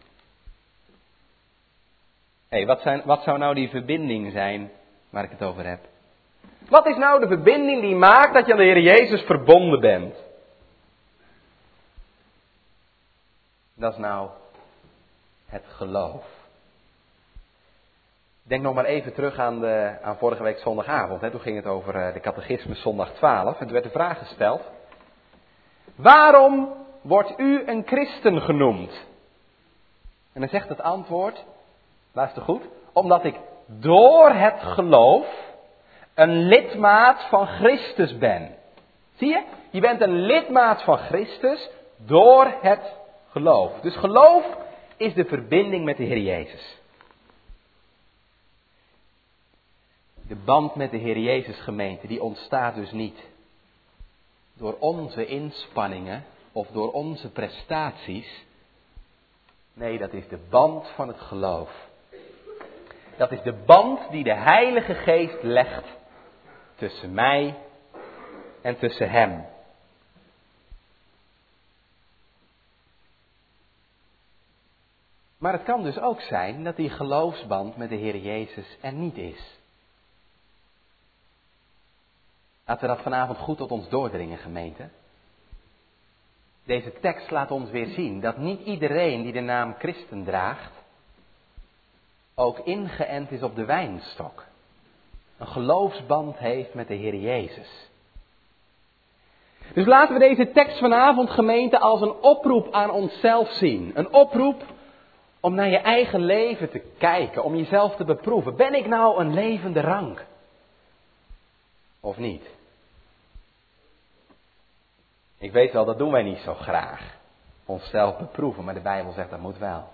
Wat zou nou die verbinding zijn waar ik het over heb? Wat is nou de verbinding die maakt dat je aan de Heer Jezus verbonden bent? Dat is nou het geloof. Denk nog maar even terug aan vorige week zondagavond. Toen ging het over de catechismus zondag 12. En toen werd de vraag gesteld: waarom wordt u een christen genoemd? En dan zegt het antwoord, luister goed, omdat ik door het geloof een lidmaat van Christus ben. Zie je? Je bent een lidmaat van Christus door het geloof. Dus geloof is de verbinding met de Heer Jezus. De band met de Heer Jezus, gemeente, die ontstaat dus niet door onze inspanningen of door onze prestaties. Nee, dat is de band van het geloof. Dat is de band die de Heilige Geest legt tussen mij en tussen Hem. Maar het kan dus ook zijn dat die geloofsband met de Heer Jezus er niet is. Laten we dat vanavond goed tot ons doordringen, gemeente. Deze tekst laat ons weer zien dat niet iedereen die de naam christen draagt ook ingeënt is op de wijnstok. Een geloofsband heeft met de Heer Jezus. Dus laten we deze tekst vanavond, gemeente, als een oproep aan onszelf zien. Een oproep om naar je eigen leven te kijken, om jezelf te beproeven. Ben ik nou een levende rank? Of niet? Ik weet wel, dat doen wij niet zo graag. Onszelf beproeven, maar de Bijbel zegt dat moet wel.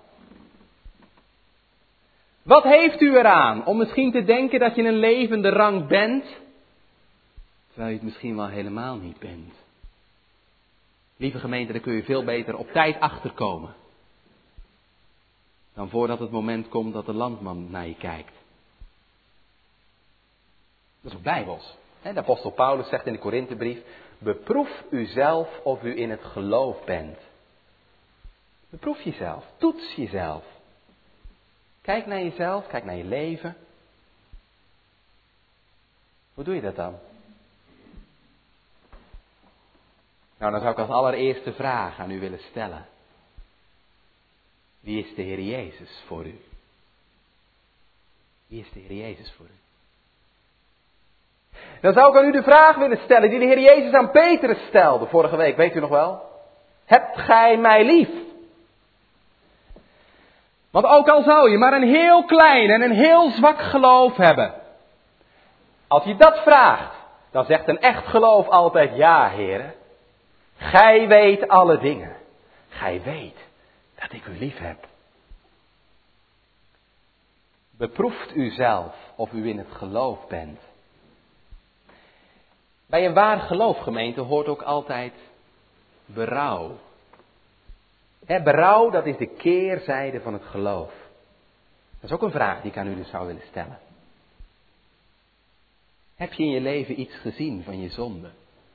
Wat heeft u eraan om misschien te denken dat je een levende rank bent, terwijl je het misschien wel helemaal niet bent? Lieve gemeente, daar kun je veel beter op tijd achterkomen dan voordat het moment komt dat de landman naar je kijkt. Dat is ook bijbels. De apostel Paulus zegt in de Korinthebrief: beproef uzelf of u in het geloof bent. Beproef jezelf, toets jezelf. Kijk naar jezelf, kijk naar je leven. Hoe doe je dat dan? Nou, dan zou ik als allereerste vraag aan u willen stellen: wie is de Heer Jezus voor u? Wie is de Heer Jezus voor u? Dan zou ik aan u de vraag willen stellen die de Heer Jezus aan Petrus stelde vorige week, weet u nog wel? Hebt gij mij lief? Want ook al zou je maar een heel klein en een heel zwak geloof hebben. Als je dat vraagt, dan zegt een echt geloof altijd: ja, Heere. Gij weet alle dingen. Gij weet dat ik u lief heb. Beproeft u zelf of u in het geloof bent. Bij een waar geloof, gemeente, hoort ook altijd berouw. Berouw, dat is de keerzijde van het geloof. Dat is ook een vraag die ik aan u dus zou willen stellen. Heb je in je leven iets gezien van je zonde?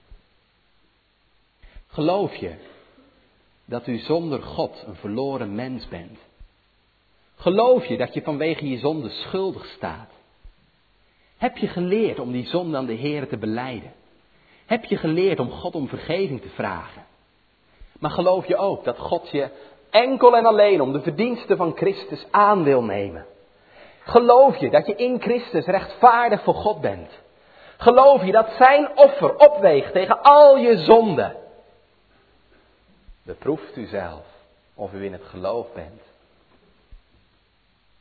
Geloof je dat u zonder God een verloren mens bent? Geloof je dat je vanwege je zonde schuldig staat? Heb je geleerd om die zonde aan de Heer te belijden? Heb je geleerd om God om vergeving te vragen? Maar geloof je ook dat God je enkel en alleen om de verdiensten van Christus aan wil nemen? Geloof je dat je in Christus rechtvaardig voor God bent? Geloof je dat zijn offer opweegt tegen al je zonden? Beproeft u zelf of u in het geloof bent.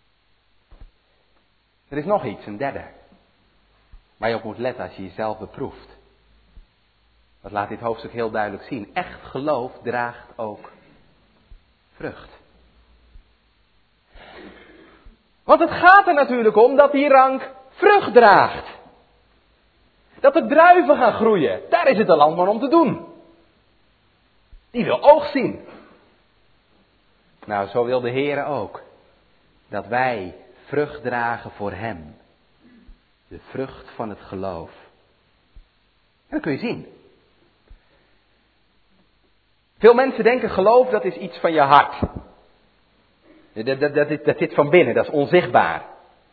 Er is nog iets, een derde. Waar je op moet letten als je jezelf beproeft. Dat laat dit hoofdstuk heel duidelijk zien. Echt geloof draagt ook vrucht. Want het gaat er natuurlijk om dat die rank vrucht draagt. Dat er druiven gaan groeien. Daar is het de landman om te doen. Die wil oogst zien. Nou, zo wil de Heer ook. Dat wij vrucht dragen voor hem. De vrucht van het geloof. En dat kun je zien. Veel mensen denken geloof dat is iets van je hart. Dat zit van binnen, dat is onzichtbaar.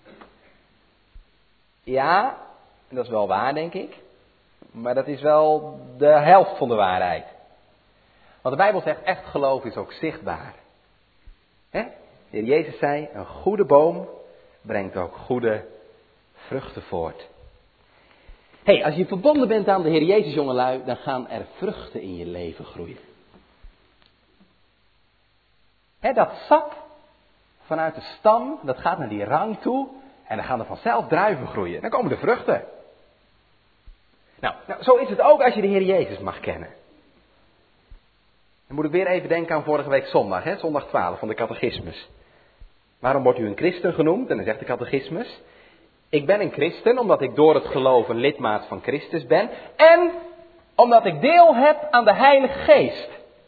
Ja, dat is wel waar denk ik. Maar dat is wel de helft van de waarheid. Want de Bijbel zegt echt geloof is ook zichtbaar. Hè? De Heer Jezus zei, een goede boom brengt ook goede vruchten voort. Als je verbonden bent aan de Heer Jezus, jongelui, dan gaan er vruchten in je leven groeien. Dat sap vanuit de stam, dat gaat naar die rank toe en dan gaan er vanzelf druiven groeien. Dan komen de vruchten. Nou, zo is het ook als je de Heer Jezus mag kennen. Dan moet ik weer even denken aan vorige week zondag, zondag 12 van de catechismus. Waarom wordt u een christen genoemd? En dan zegt de catechismus, ik ben een christen omdat ik door het geloof een lidmaat van Christus ben en omdat ik deel heb aan de Heilige Geest.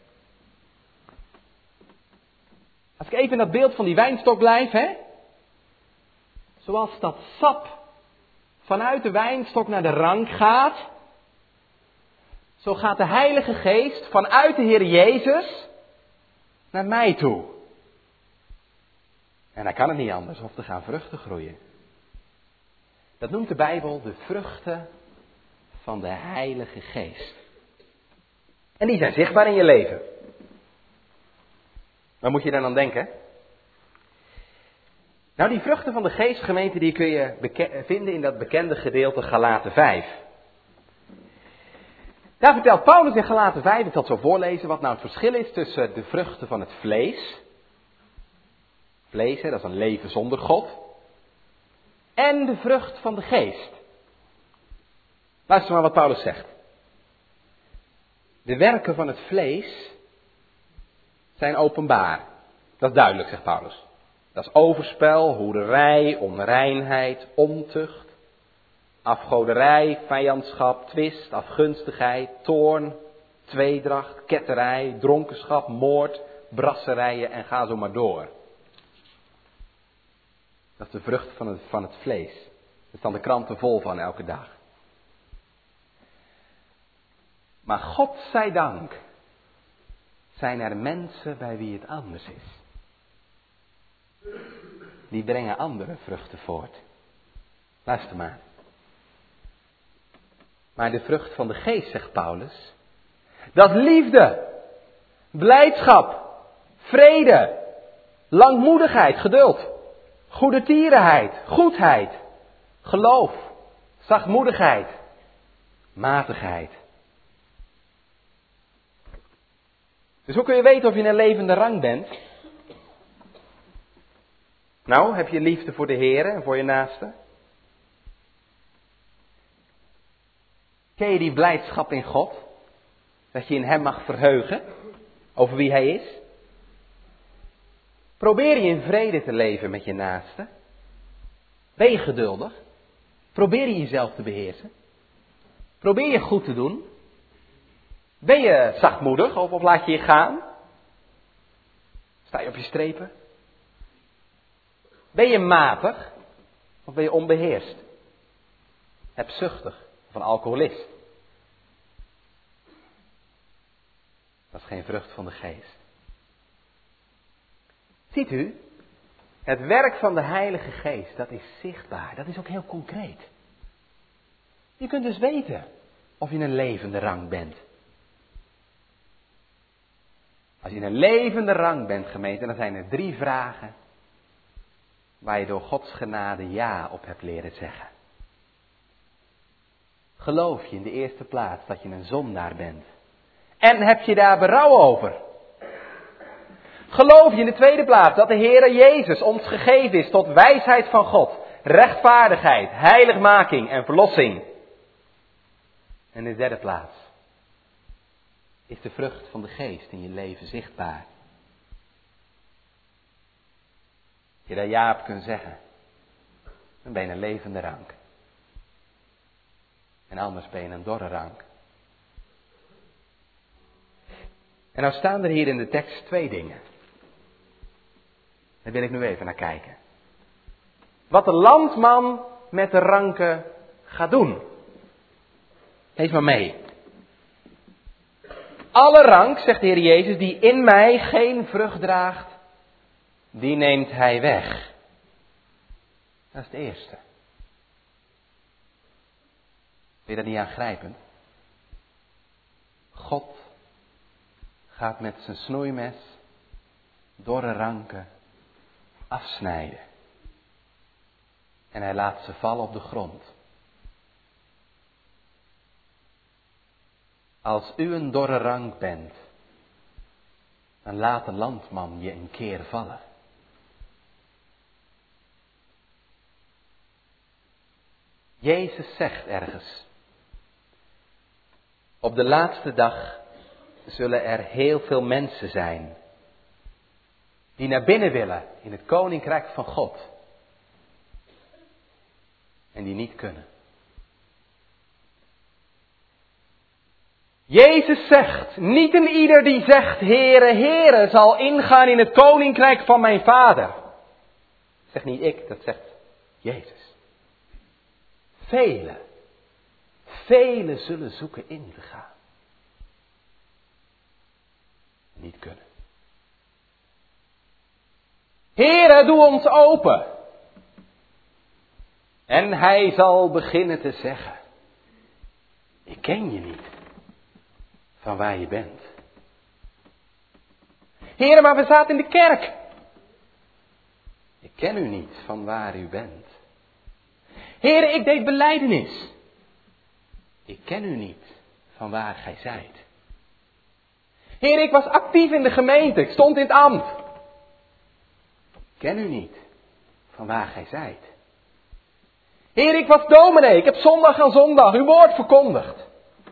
Als ik even in dat beeld van die wijnstok blijf, zoals dat sap vanuit de wijnstok naar de rank gaat, zo gaat de Heilige Geest vanuit de Heer Jezus naar mij toe. En dan kan het niet anders of er gaan vruchten groeien. Dat noemt de Bijbel de vruchten van de Heilige Geest. En die zijn zichtbaar in je leven. Waar moet je dan aan denken? Nou, die vruchten van de Geest, gemeente, die kun je vinden in dat bekende gedeelte Galaten 5. Daar vertelt Paulus in Galaten 5, ik zal het zo voorlezen, wat nou het verschil is tussen de vruchten van het vlees. Vlees, dat is een leven zonder God. En de vrucht van de Geest. Luister maar wat Paulus zegt. De werken van het vlees zijn openbaar. Dat is duidelijk, zegt Paulus. Dat is overspel, hoererij, onreinheid, ontucht, afgoderij, vijandschap, twist, afgunstigheid, toorn, tweedracht, ketterij, dronkenschap, moord, brasserijen en ga zo maar door. Dat is de vrucht van het vlees. Er staan de kranten vol van elke dag. Maar God zij dank zijn er mensen bij wie het anders is. Die brengen andere vruchten voort. Luister maar. Maar de vrucht van de Geest, zegt Paulus, dat is liefde, blijdschap, vrede, langmoedigheid, geduld, goedertierenheid, goedheid, geloof, zachtmoedigheid, matigheid. Dus hoe kun je weten of je in een levende rang bent? Nou, heb je liefde voor de Heer en voor je naaste? Ken je die blijdschap in God? Dat je in Hem mag verheugen over wie Hij is? Probeer je in vrede te leven met je naaste? Ben je geduldig? Probeer je jezelf te beheersen? Probeer je goed te doen? Ben je zachtmoedig of laat je je gaan? Sta je op je strepen? Ben je matig of ben je onbeheerst? Hebzuchtig of een alcoholist? Dat is geen vrucht van de Geest. Ziet u, het werk van de Heilige Geest, dat is zichtbaar. Dat is ook heel concreet. Je kunt dus weten of je in een levende rang bent. Als je in een levende rang bent, gemeente, dan zijn er 3 vragen waar je door Gods genade ja op hebt leren zeggen. Geloof je in de eerste plaats dat je een zondaar bent? En heb je daar berouw over? Geloof je in de tweede plaats dat de Heere Jezus ons gegeven is tot wijsheid van God, rechtvaardigheid, heiligmaking en verlossing. En in de derde plaats is de vrucht van de geest in je leven zichtbaar. Je dat ja op kunt zeggen, dan ben je een levende rank. En anders ben je een dorre rank. En nou staan er hier in de tekst 2 dingen. Daar wil ik nu even naar kijken. Wat de landman met de ranken gaat doen. Lees maar mee. Alle rank, zegt de Heer Jezus, die in mij geen vrucht draagt, die neemt hij weg. Dat is het eerste. Vind je dat niet aangrijpend? God gaat met zijn snoeimes dorre ranken afsnijden. En hij laat ze vallen op de grond. Als u een dorre rank bent, dan laat de landman je een keer vallen. Jezus zegt ergens, op de laatste dag zullen er heel veel mensen zijn die naar binnen willen in het koninkrijk van God. En die niet kunnen. Jezus zegt, niet een ieder die zegt, Heere, Heere, zal ingaan in het koninkrijk van mijn Vader. Dat zegt niet ik, dat zegt Jezus. Velen zullen zoeken in te gaan. Niet kunnen. Heere, doe ons open. En hij zal beginnen te zeggen, ik ken je niet van waar je bent. Heere, maar we zaten in de kerk. Ik ken u niet van waar u bent. Heere, ik deed belijdenis. Ik ken u niet van waar gij zijt. Heere, ik was actief in de gemeente. Ik stond in het ambt. Ik ken u niet van waar gij zijt. Heer, ik was dominee. Ik heb zondag aan zondag uw woord verkondigd.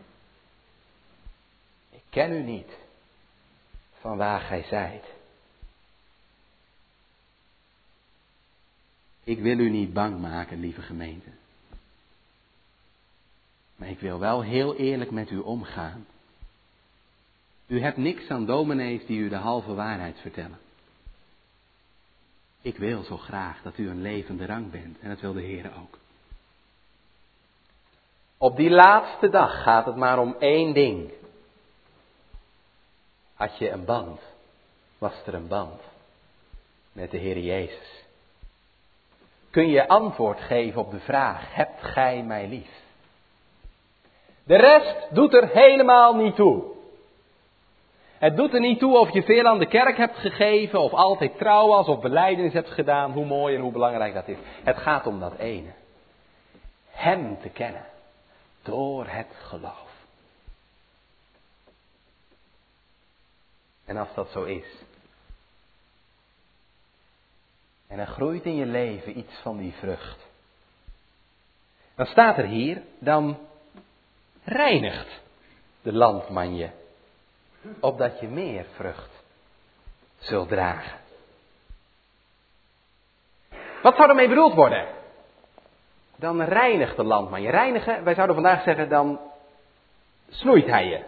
Ik ken u niet van waar gij zijt. Ik wil u niet bang maken, lieve gemeente. Maar ik wil wel heel eerlijk met u omgaan. U hebt niks aan dominees die u de halve waarheid vertellen. Ik wil zo graag dat u een levende rank bent. En dat wil de Heer ook. Op die laatste dag gaat het maar om één ding. Had je een band, was er een band met de Heer Jezus. Kun je antwoord geven op de vraag, hebt gij mij lief? De rest doet er helemaal niet toe. Het doet er niet toe of je veel aan de kerk hebt gegeven, of altijd trouw was, of belijdenis hebt gedaan, hoe mooi en hoe belangrijk dat is. Het gaat om dat ene. Hem te kennen, door het geloof. En als dat zo is, en er groeit in je leven iets van die vrucht, dan staat er hier, dan reinigt de landman je, opdat je meer vrucht zult dragen. Wat zou ermee bedoeld worden? Dan reinigt de landman je. Reinigen, wij zouden vandaag zeggen, dan snoeit hij je.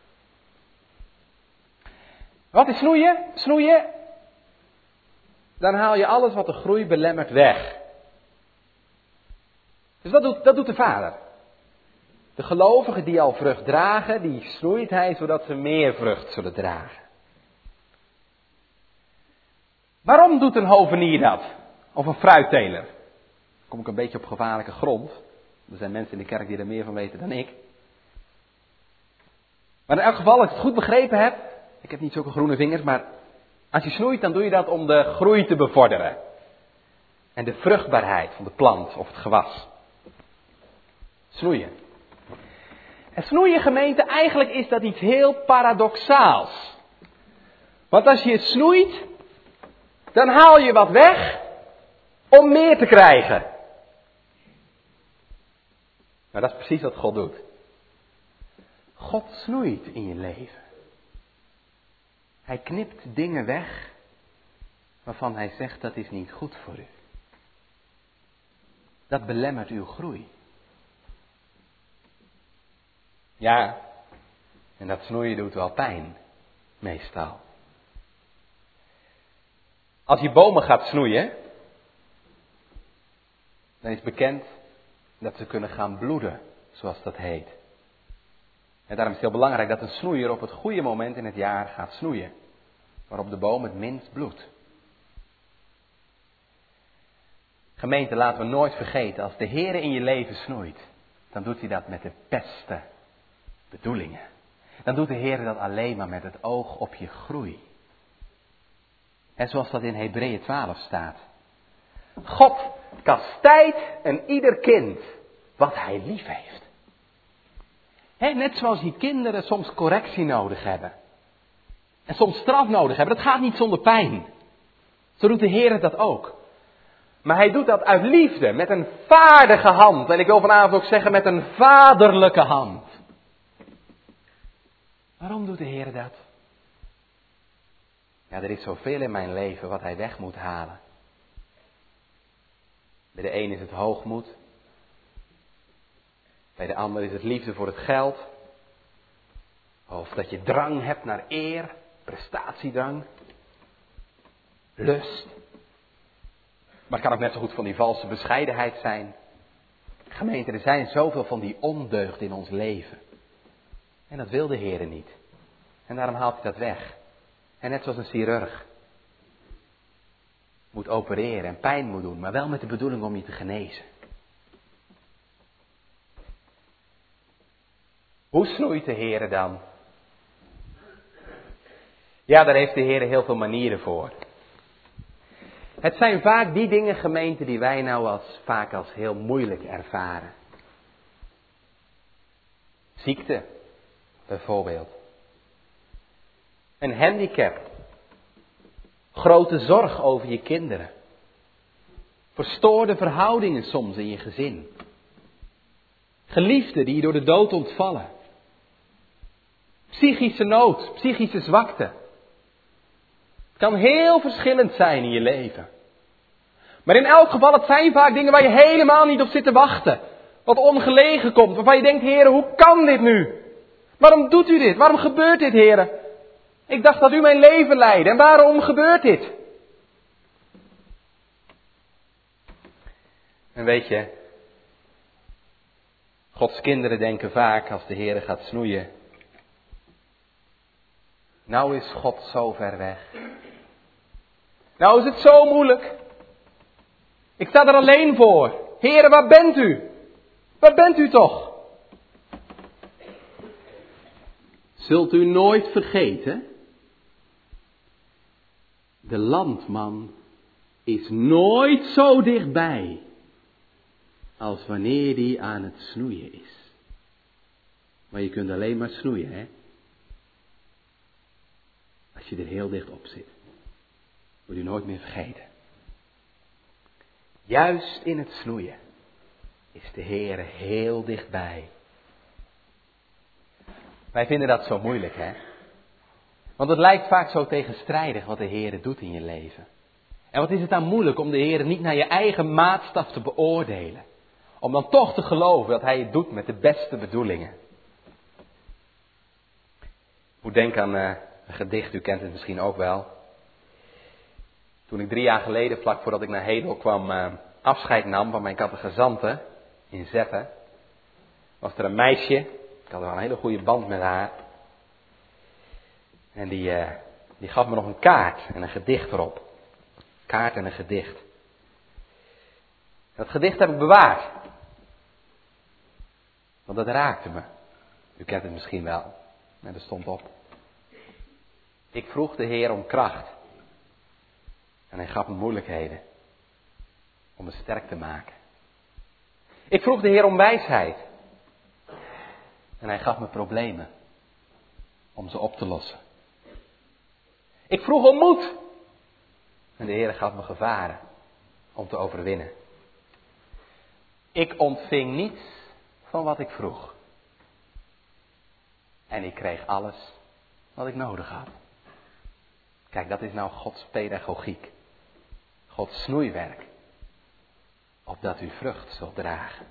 Wat is snoeien? Snoeien, dan haal je alles wat de groei belemmert weg. Dus dat doet de Vader. De gelovigen die al vrucht dragen, die snoeit hij zodat ze meer vrucht zullen dragen. Waarom doet een hovenier dat? Of een fruitteler? Dan kom ik een beetje op gevaarlijke grond. Er zijn mensen in de kerk die er meer van weten dan ik. Maar in elk geval, als ik het goed begrepen heb, ik heb niet zulke groene vingers, maar als je snoeit, dan doe je dat om de groei te bevorderen. En de vruchtbaarheid van de plant of het gewas. Snoeien. En snoeien, gemeente, eigenlijk is dat iets heel paradoxaals. Want als je snoeit, dan haal je wat weg om meer te krijgen. Maar dat is precies wat God doet. God snoeit in je leven. Hij knipt dingen weg waarvan hij zegt dat is niet goed voor u. Dat belemmert uw groei. Ja, en dat snoeien doet wel pijn, meestal. Als je bomen gaat snoeien, dan is bekend dat ze kunnen gaan bloeden, zoals dat heet. En daarom is het heel belangrijk dat een snoeier op het goede moment in het jaar gaat snoeien, waarop de boom het minst bloedt. Gemeente, laten we nooit vergeten, als de Heer in je leven snoeit, dan doet hij dat met de beste bedoelingen. Dan doet de Heer dat alleen maar met het oog op je groei. En zoals dat in Hebreeën 12 staat. God kastijdt een ieder kind wat hij lief heeft. Net zoals die kinderen soms correctie nodig hebben. En soms straf nodig hebben. Dat gaat niet zonder pijn. Zo doet de Heer dat ook. Maar hij doet dat uit liefde, met een vaardige hand. En ik wil vanavond ook zeggen met een vaderlijke hand. Waarom doet de Heer dat? Ja, er is zoveel in mijn leven wat hij weg moet halen. Bij de een is het hoogmoed. Bij de ander is het liefde voor het geld. Of dat je drang hebt naar eer, prestatiedrang, lust. Maar het kan ook net zo goed van die valse bescheidenheid zijn. Gemeente, er zijn zoveel van die ondeugd in ons leven. En dat wil de Heer niet. En daarom haalt hij dat weg. En net zoals een chirurg moet opereren en pijn moet doen, maar wel met de bedoeling om je te genezen. Hoe snoeit de Heer dan? Ja, daar heeft de Heer heel veel manieren voor. Het zijn vaak die dingen, gemeente, die wij nou vaak als heel moeilijk ervaren. Ziekte, bijvoorbeeld. Een handicap. Grote zorg over je kinderen. Verstoorde verhoudingen soms in je gezin. Geliefden die je door de dood ontvallen. Psychische nood, psychische zwakte. Het kan heel verschillend zijn in je leven. Maar in elk geval, het zijn vaak dingen waar je helemaal niet op zit te wachten. Wat ongelegen komt, waarvan je denkt, Heer, hoe kan dit nu? Waarom doet u dit? Waarom gebeurt dit, Heer? Ik dacht dat u mijn leven leidde. En waarom gebeurt dit? En weet je, Gods kinderen denken vaak als de Heer gaat snoeien. Nou is God zo ver weg. Nou is het zo moeilijk. Ik sta er alleen voor. Heere, waar bent u? Waar bent u toch? Zult u nooit vergeten? De landman is nooit zo dichtbij als wanneer hij aan het snoeien is. Maar je kunt alleen maar snoeien, hè? Als je er heel dicht op zit. Moet u nooit meer vergeten. Juist in het snoeien is de Heer heel dichtbij. Wij vinden dat zo moeilijk, hè? Want het lijkt vaak zo tegenstrijdig wat de Heer doet in je leven. En wat is het dan moeilijk om de Heer niet naar je eigen maatstaf te beoordelen. Om dan toch te geloven dat Hij het doet met de beste bedoelingen. Ik moet denken aan een gedicht, u kent het misschien ook wel. Toen ik 3 jaar geleden, vlak voordat ik naar Hedel kwam, afscheid nam van mijn catechizante in Zetten, was er een meisje, ik had wel een hele goede band met haar. En die gaf me nog een kaart en een gedicht erop. Kaart en een gedicht. Dat gedicht heb ik bewaard. Want dat raakte me. U kent het misschien wel. En er stond op. Ik vroeg de Heer om kracht. En hij gaf me moeilijkheden. Om me sterk te maken. Ik vroeg de Heer om wijsheid. En hij gaf me problemen. Om ze op te lossen. Ik vroeg om moed. En de Heer gaf me gevaren. Om te overwinnen. Ik ontving niets van wat ik vroeg. En ik kreeg alles wat ik nodig had. Kijk, dat is nou Gods pedagogiek. Gods snoeiwerk. Opdat u vrucht zult dragen.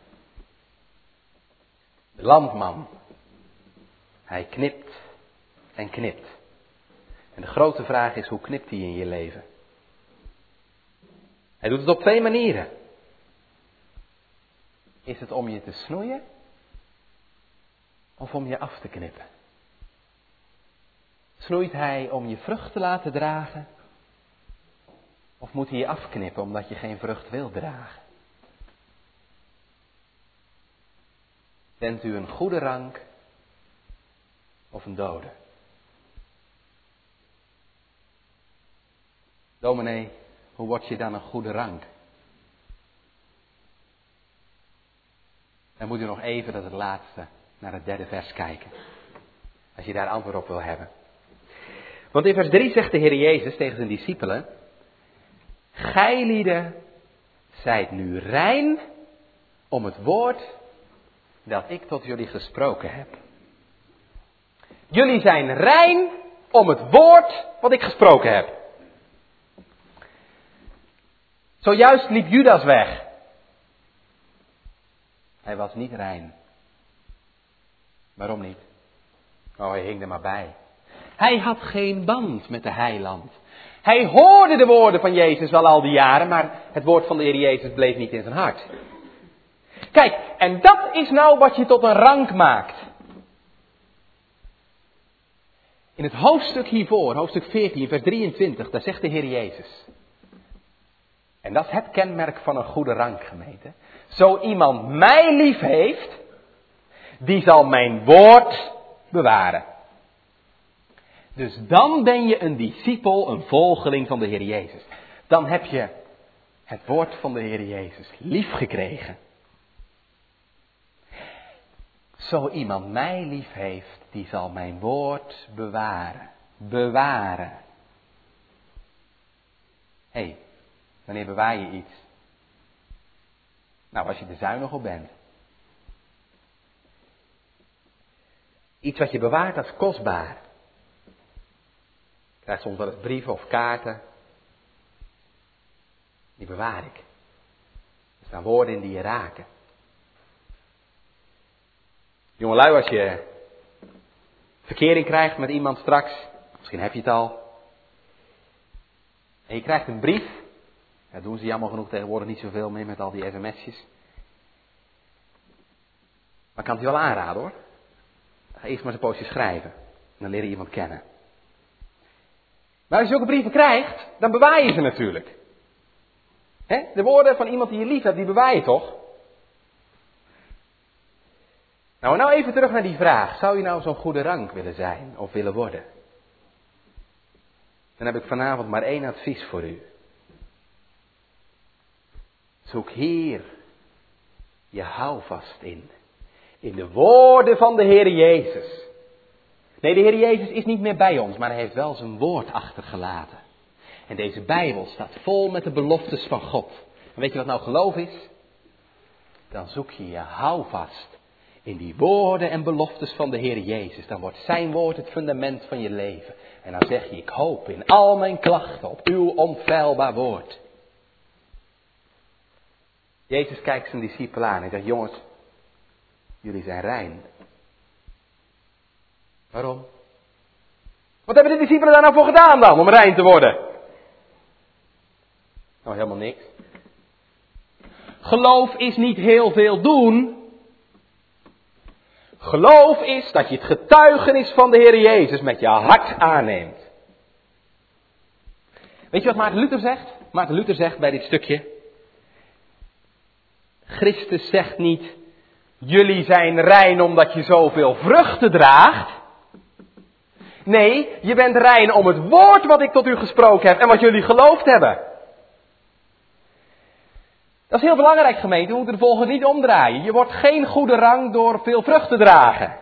De landman. Hij knipt en knipt. En de grote vraag is, hoe knipt hij in je leven? Hij doet het op 2 manieren. Is het om je te snoeien? Of om je af te knippen? Snoeit hij om je vrucht te laten dragen? Of moet hij je afknippen omdat je geen vrucht wil dragen? Bent u een goede rank of een dode? Dominee, hoe word je dan een goede rank? Dan moet u nog even, dat is het laatste, naar het 3e vers kijken. Als je daar antwoord op wil hebben. Want in vers 3 zegt de Heer Jezus tegen zijn discipelen: Gijlieden, zijt nu rein om het woord dat ik tot jullie gesproken heb. Jullie zijn rein om het woord wat ik gesproken heb. Zojuist liep Judas weg. Hij was niet rein. Waarom niet? Oh, hij hing er maar bij. Hij had geen band met de heiland. Hij hoorde de woorden van Jezus wel al die jaren, maar het woord van de Heer Jezus bleef niet in zijn hart. Kijk, en dat is nou wat je tot een rank maakt. In het hoofdstuk hiervoor, hoofdstuk 14, vers 23, daar zegt de Heer Jezus. En dat is het kenmerk van een goede rank, gemeente. Zo iemand mij lief heeft, die zal mijn woord bewaren. Dus dan ben je een discipel, een volgeling van de Heer Jezus. Dan heb je het woord van de Heer Jezus lief gekregen. Zo iemand mij lief heeft, die zal mijn woord bewaren. Bewaren. Hé, wanneer bewaar je iets? Nou, als je er zuinig op bent. Iets wat je bewaart, dat is kostbaar. Je krijgt soms wel eens brieven of kaarten. Die bewaar ik. Er staan woorden in die je raken. Jongelui, als je verkering krijgt met iemand straks, misschien heb je het al. En je krijgt een brief. Dat doen ze jammer genoeg tegenwoordig niet zoveel meer met al die sms'jes. Maar ik kan het je wel aanraden hoor. Ga eerst maar eens een poosje schrijven. En dan leer je iemand kennen. Maar als je zulke brieven krijgt, dan bewaar je ze natuurlijk. De woorden van iemand die je lief hebt, die bewaar je toch? Nou even terug naar die vraag. Zou je nou zo'n goede rank willen zijn of willen worden? Dan heb ik vanavond maar 1 advies voor u. Zoek hier je houvast in. In de woorden van de Heer Jezus. Nee, de Heer Jezus is niet meer bij ons, maar hij heeft wel zijn woord achtergelaten. En deze Bijbel staat vol met de beloftes van God. En weet je wat nou geloof is? Dan zoek je je houvast in die woorden en beloftes van de Heer Jezus. Dan wordt zijn woord het fundament van je leven. En dan zeg je, ik hoop in al mijn klachten op uw onfeilbaar woord. Jezus kijkt zijn discipelen aan en zegt, jongens, jullie zijn rein. Waarom? Wat hebben de discipelen daar nou voor gedaan dan, om rein te worden? Nou, helemaal niks. Geloof is niet heel veel doen. Geloof is dat je het getuigenis van de Heer Jezus met je hart aanneemt. Weet je wat Maarten Luther zegt? Maarten Luther zegt bij dit stukje. Christus zegt niet, jullie zijn rein omdat je zoveel vruchten draagt. Nee, je bent rein om het woord wat ik tot u gesproken heb en wat jullie geloofd hebben. Dat is heel belangrijk, gemeente. We moeten de volgende niet omdraaien. Je wordt geen goede rang door veel vrucht te dragen.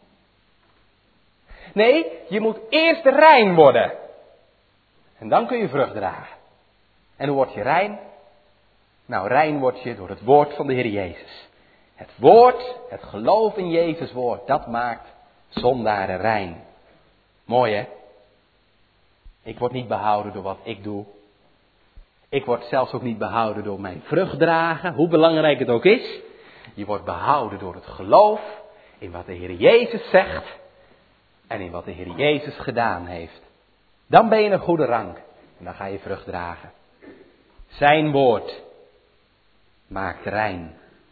Nee, je moet eerst rein worden. En dan kun je vrucht dragen. En hoe word je rein? Nou, rein word je door het woord van de Heer Jezus. Het woord, het geloof in Jezus woord, dat maakt zondaren rein. Mooi hè? Ik word niet behouden door wat ik doe. Ik word zelfs ook niet behouden door mijn vrucht dragen, hoe belangrijk het ook is. Je wordt behouden door het geloof in wat de Heer Jezus zegt en in wat de Heer Jezus gedaan heeft. Dan ben je een goede rank en dan ga je vrucht dragen. Zijn woord maakt rein.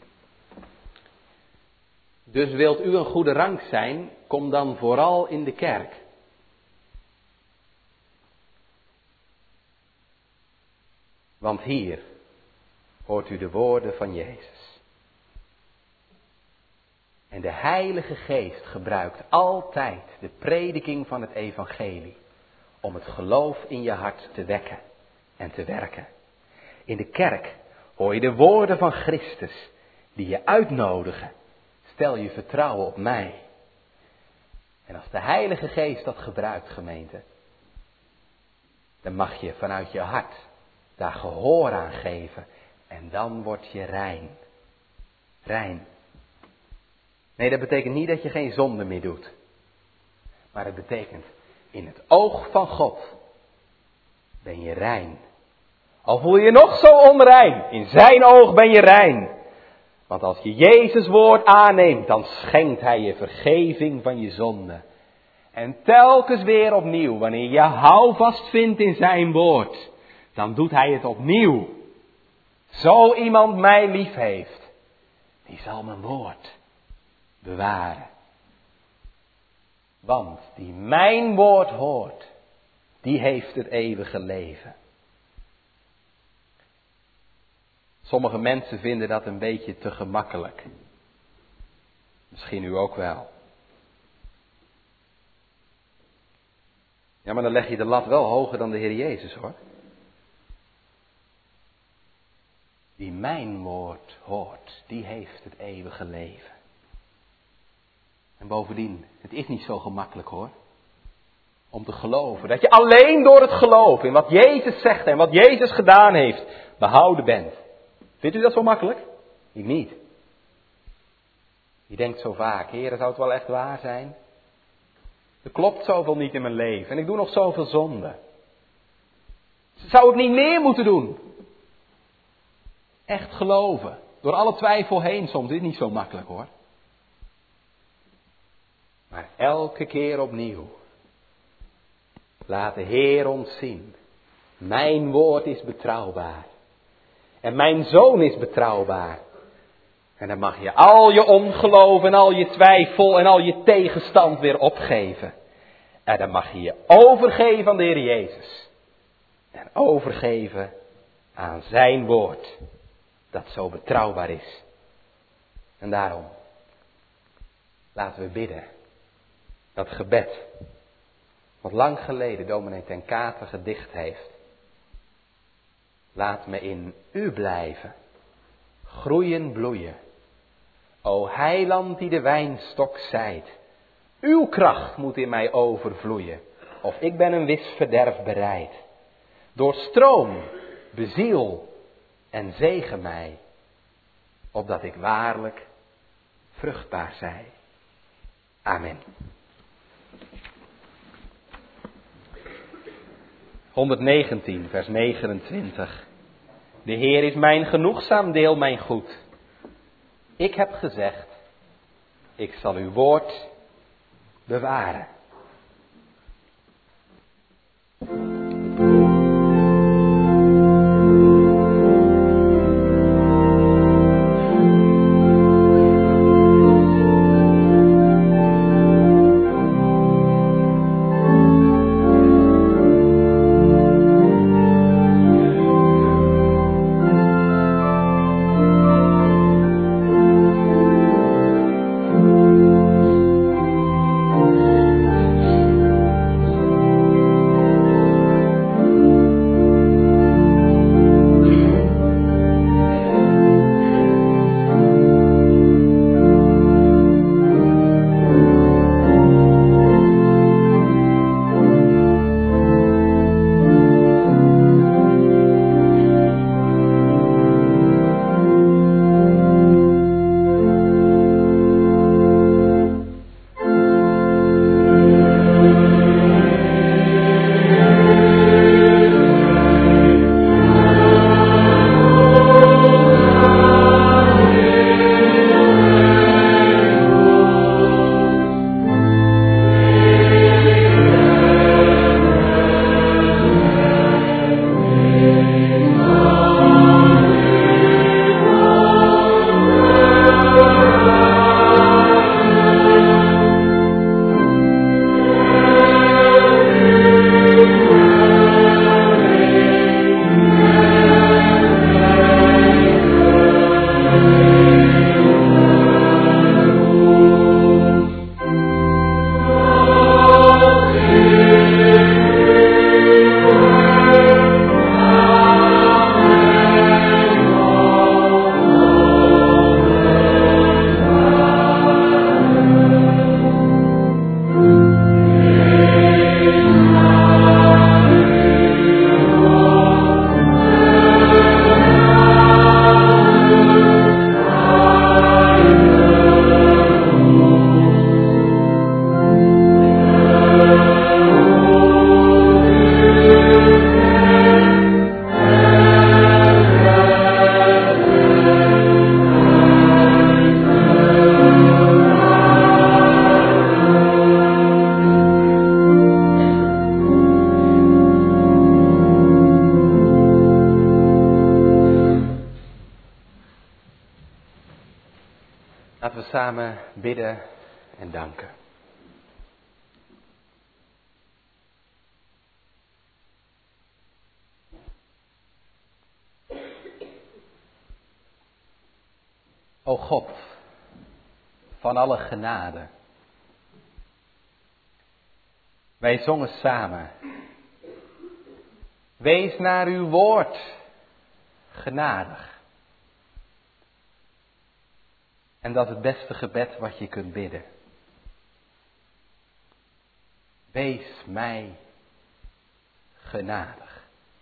Dus wilt u een goede rank zijn, kom dan vooral in de kerk. Want hier hoort u de woorden van Jezus. En de Heilige Geest gebruikt altijd de prediking van het evangelie om het geloof in je hart te wekken en te werken. In de kerk hoor je de woorden van Christus die je uitnodigen. Stel je vertrouwen op mij. En als de Heilige Geest dat gebruikt, gemeente, dan mag je vanuit je hart daar gehoor aan geven. En dan word je rein. Rein. Nee, dat betekent niet dat je geen zonde meer doet. Maar het betekent, in het oog van God ben je rein. Al voel je je nog zo onrein, in zijn oog ben je rein. Want als je Jezus woord aanneemt, dan schenkt hij je vergeving van je zonde. En telkens weer opnieuw, wanneer je houvast vindt in zijn woord, dan doet hij het opnieuw. Zo iemand mij lief heeft, die zal mijn woord bewaren. Want die mijn woord hoort, die heeft het eeuwige leven. Sommige mensen vinden dat een beetje te gemakkelijk. Misschien u ook wel. Ja, maar dan leg je de lat wel hoger dan de Heer Jezus, hoor. Die mijn woord hoort, die heeft het eeuwige leven. En bovendien, het is niet zo gemakkelijk, hoor. Om te geloven. Dat je alleen door het geloof in wat Jezus zegt en wat Jezus gedaan heeft, behouden bent. Vindt u dat zo makkelijk? Ik niet. Je denkt zo vaak, Heer, zou het wel echt waar zijn? Er klopt zoveel niet in mijn leven en ik doe nog zoveel zonde. Zou ik niet meer moeten doen? Echt geloven. Door alle twijfel heen soms is niet zo makkelijk, hoor. Maar elke keer opnieuw laat de Heer ons zien. Mijn woord is betrouwbaar. En mijn zoon is betrouwbaar. En dan mag je al je ongeloof en al je twijfel en al je tegenstand weer opgeven. En dan mag je je overgeven aan de Heer Jezus. En overgeven aan zijn woord. Dat zo betrouwbaar is. En daarom, laten we bidden. Dat gebed, wat lang geleden dominee ten Kate gedicht heeft. Laat me in u blijven, groeien, bloeien. O heiland die de wijnstok zijt, uw kracht moet in mij overvloeien. Of ik ben een wis verderf bereid. Doorstroom, beziel en zegen mij, opdat ik waarlijk vruchtbaar zij. Amen. 119, vers 29. De Heer is mijn genoegzaam deel, mijn goed. Ik heb gezegd, ik zal uw woord bewaren. Laten we samen bidden en danken. O God, van alle genade. Wij zongen samen. Wees naar uw woord genadig. En dat is het beste gebed wat je kunt bidden. Wees mij genadig.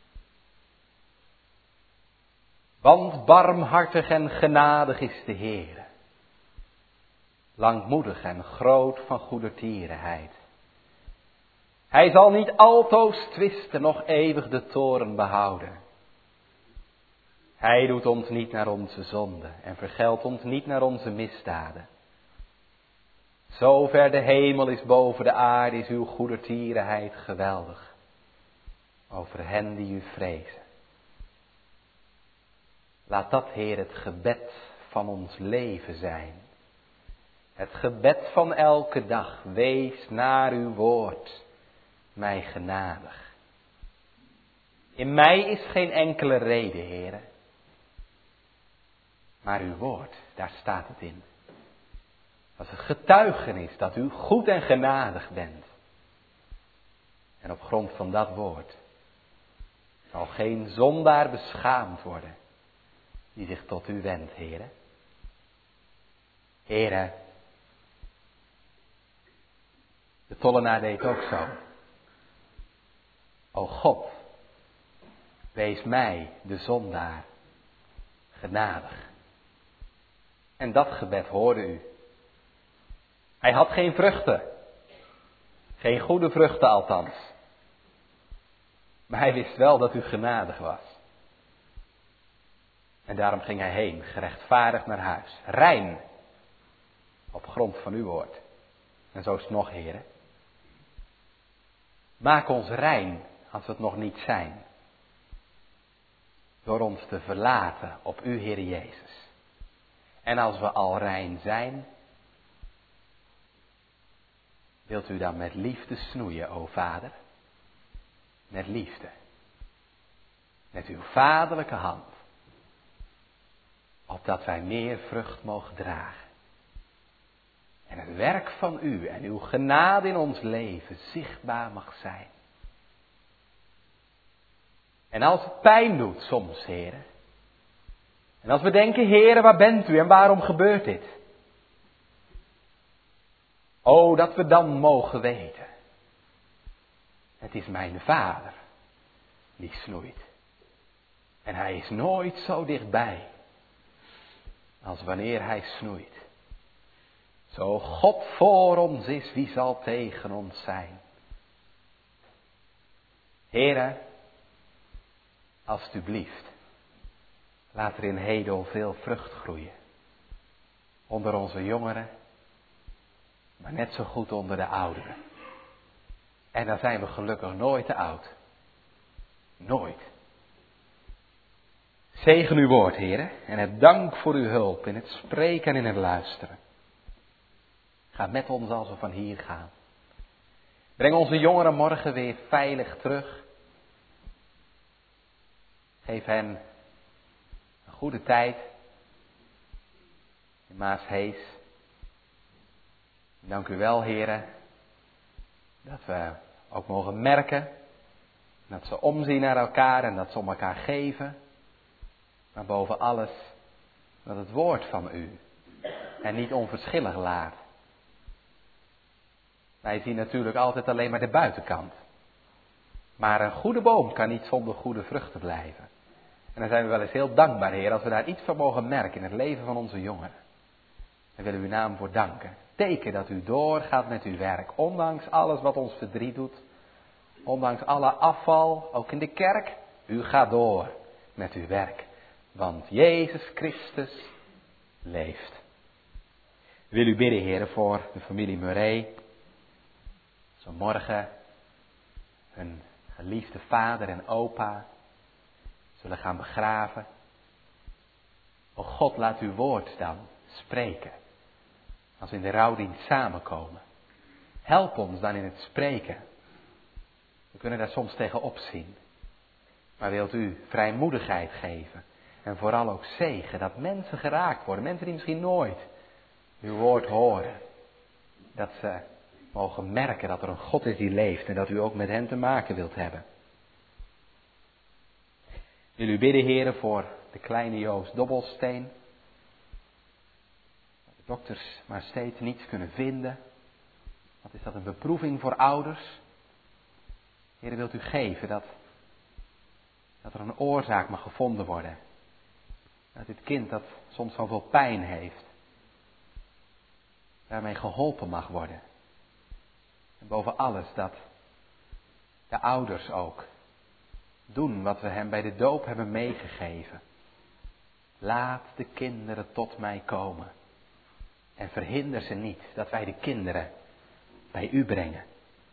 Want barmhartig en genadig is de Heer. Langmoedig en groot van goedertierenheid. Hij zal niet altoos twisten, noch eeuwig de toorn behouden. Hij doet ons niet naar onze zonden en vergeldt ons niet naar onze misdaden. Zover de hemel is boven de aarde, is uw goedertierenheid geweldig. Over hen die u vrezen. Laat dat, Heer, het gebed van ons leven zijn. Het gebed van elke dag. Wees naar uw woord, mij genadig. In mij is geen enkele reden, Heer. Maar uw woord, daar staat het in. Dat is een getuigenis dat u goed en genadig bent. En op grond van dat woord zal geen zondaar beschaamd worden die zich tot u wendt, Heere. Heere, de tollenaar deed ook zo. O God, wees mij, de zondaar, genadig. En dat gebed hoorde u. Hij had geen vruchten. Geen goede vruchten althans. Maar hij wist wel dat u genadig was. En daarom ging hij heen, gerechtvaardigd naar huis. Rein. Op grond van uw woord. En zo is het nog, Heere. Maak ons rein als we het nog niet zijn. Door ons te verlaten op u, Heer Jezus. En als we al rein zijn, wilt u dan met liefde snoeien, o Vader? Met liefde. Met uw vaderlijke hand. Opdat wij meer vrucht mogen dragen. En het werk van u en uw genade in ons leven zichtbaar mag zijn. En als het pijn doet soms, Heer. En als we denken, Heere, waar bent u en waarom gebeurt dit? O, dat we dan mogen weten. Het is mijn Vader die snoeit. En hij is nooit zo dichtbij als wanneer hij snoeit. Zo God voor ons is, wie zal tegen ons zijn? Heere, alstublieft. Laat er in Hedel veel vrucht groeien. Onder onze jongeren. Maar net zo goed onder de ouderen. En dan zijn we gelukkig nooit te oud. Nooit. Zegen uw woord, Heere. En het dank voor uw hulp in het spreken en in het luisteren. Ga met ons als we van hier gaan. Breng onze jongeren morgen weer veilig terug. Geef hen een goede tijd in Maashees. Dank u wel, Heere, dat we ook mogen merken dat ze omzien naar elkaar en dat ze om elkaar geven. Maar boven alles dat het woord van u hen niet onverschillig laat. Wij zien natuurlijk altijd alleen maar de buitenkant. Maar een goede boom kan niet zonder goede vruchten blijven. En dan zijn we wel eens heel dankbaar, Heer, als we daar iets van mogen merken in het leven van onze jongeren. Daar willen we uw naam voor danken. Teken dat u doorgaat met uw werk, ondanks alles wat ons verdriet doet. Ondanks alle afval, ook in de kerk. U gaat door met uw werk. Want Jezus Christus leeft. Ik wil u bidden, Heer, voor de familie Murray. Zo morgen hun geliefde vader en opa zullen gaan begraven. O God, laat uw woord dan spreken. Als we in de rouwdienst samenkomen. Help ons dan in het spreken. We kunnen daar soms tegen opzien. Maar wilt u vrijmoedigheid geven. En vooral ook zegen. Dat mensen geraakt worden. Mensen die misschien nooit uw woord horen. Dat ze mogen merken dat er een God is die leeft. En dat u ook met hen te maken wilt hebben. Wil u bidden, heren, voor de kleine Joost Dobbelsteen. Dat de dokters maar steeds niets kunnen vinden. Wat is dat een beproeving voor ouders? Heren, wilt u geven dat er een oorzaak mag gevonden worden. Dat dit kind dat soms zoveel pijn heeft, daarmee geholpen mag worden. En boven alles dat de ouders ook doen wat we hem bij de doop hebben meegegeven. Laat de kinderen tot mij komen. En verhinder ze niet dat wij de kinderen bij u brengen.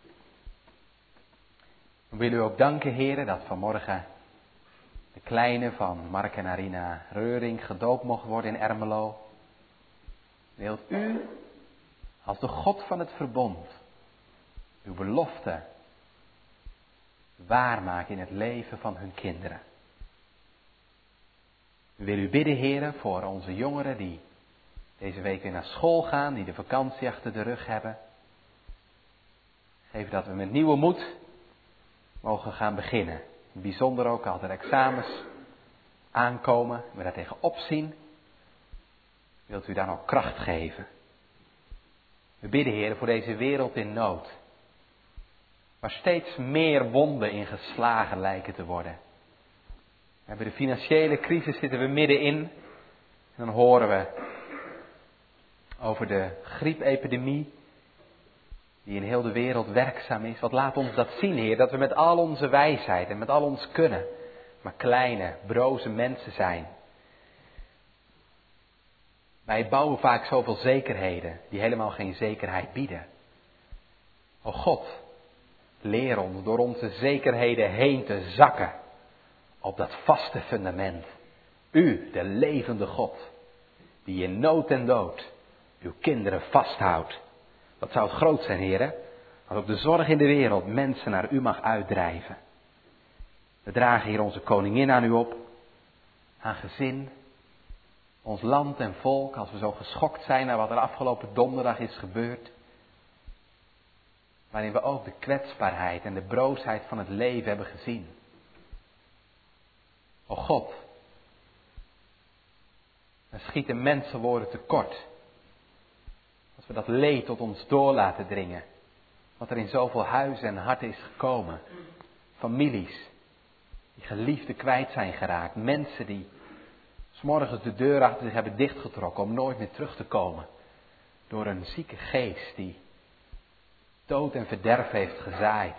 We willen u ook danken, heren, dat vanmorgen de kleine van Mark en Arina Reuring gedoopt mocht worden in Ermelo. Wilt u, als de God van het verbond, uw belofte waarmaken in het leven van hun kinderen. We willen u bidden, heren, voor onze jongeren die deze week weer naar school gaan, die de vakantie achter de rug hebben. Geef dat we met nieuwe moed mogen gaan beginnen. Bijzonder ook als er examens aankomen, we daar tegen opzien. Wilt u daar ook kracht geven. We bidden, heren, voor deze wereld in nood. Waar steeds meer wonden in geslagen lijken te worden. En bij de financiële crisis zitten we middenin. En dan horen we over de griepepidemie die in heel de wereld werkzaam is. Wat laat ons dat zien, Heer, dat we met al onze wijsheid en met al ons kunnen, maar kleine, broze mensen zijn. Wij bouwen vaak zoveel zekerheden die helemaal geen zekerheid bieden. O God, leer ons door onze zekerheden heen te zakken op dat vaste fundament. U, de levende God, die in nood en dood uw kinderen vasthoudt. Wat zou het groot zijn, heren, als ook de zorg in de wereld mensen naar u mag uitdrijven. We dragen hier onze koningin aan u op, haar gezin, ons land en volk, als we zo geschokt zijn naar wat er afgelopen donderdag is gebeurd. Waarin we ook de kwetsbaarheid en de broosheid van het leven hebben gezien. O God, er schieten mensenwoorden tekort. Als we dat leed tot ons door laten dringen. Wat er in zoveel huizen en harten is gekomen. Families die geliefden kwijt zijn geraakt. Mensen die 's morgens de deur achter zich hebben dichtgetrokken om nooit meer terug te komen. Door een zieke geest die dood en verderf heeft gezaaid.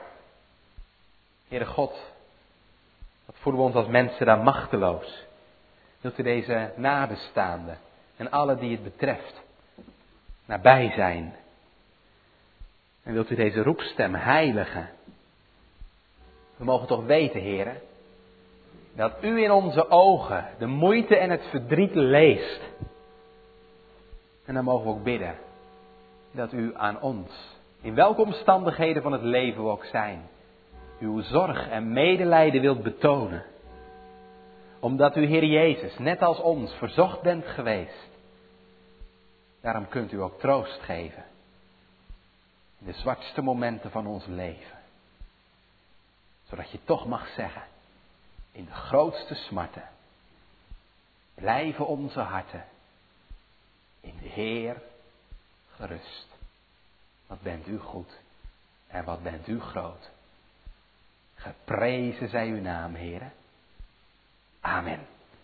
Heere God, wat voelen we ons als mensen daar machteloos. Wilt u deze nabestaanden en alle die het betreft nabij zijn. En wilt u deze roepstem heiligen. We mogen toch weten, heren, dat u in onze ogen de moeite en het verdriet leest. En dan mogen we ook bidden dat u aan ons, in welke omstandigheden van het leven we ook zijn, uw zorg en medelijden wilt betonen. Omdat u, Heer Jezus, net als ons verzocht bent geweest. Daarom kunt u ook troost geven. In de zwartste momenten van ons leven. Zodat je toch mag zeggen, in de grootste smarten, blijven onze harten in de Heer gerust. Wat bent u goed en wat bent u groot. Geprezen zij uw naam, Heere. Amen.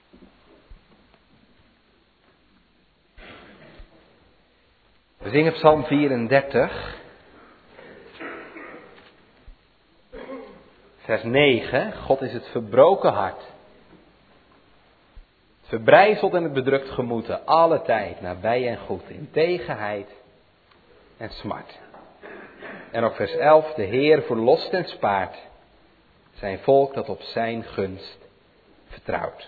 We zingen Psalm 34. Vers 9. God is het verbroken hart. Het verbrijzeld en het bedrukt gemoed, alle tijd nabij en goed, in tegenheid en smart. En ook vers 11. De Heer verlost en spaart zijn volk dat op zijn gunst vertrouwt.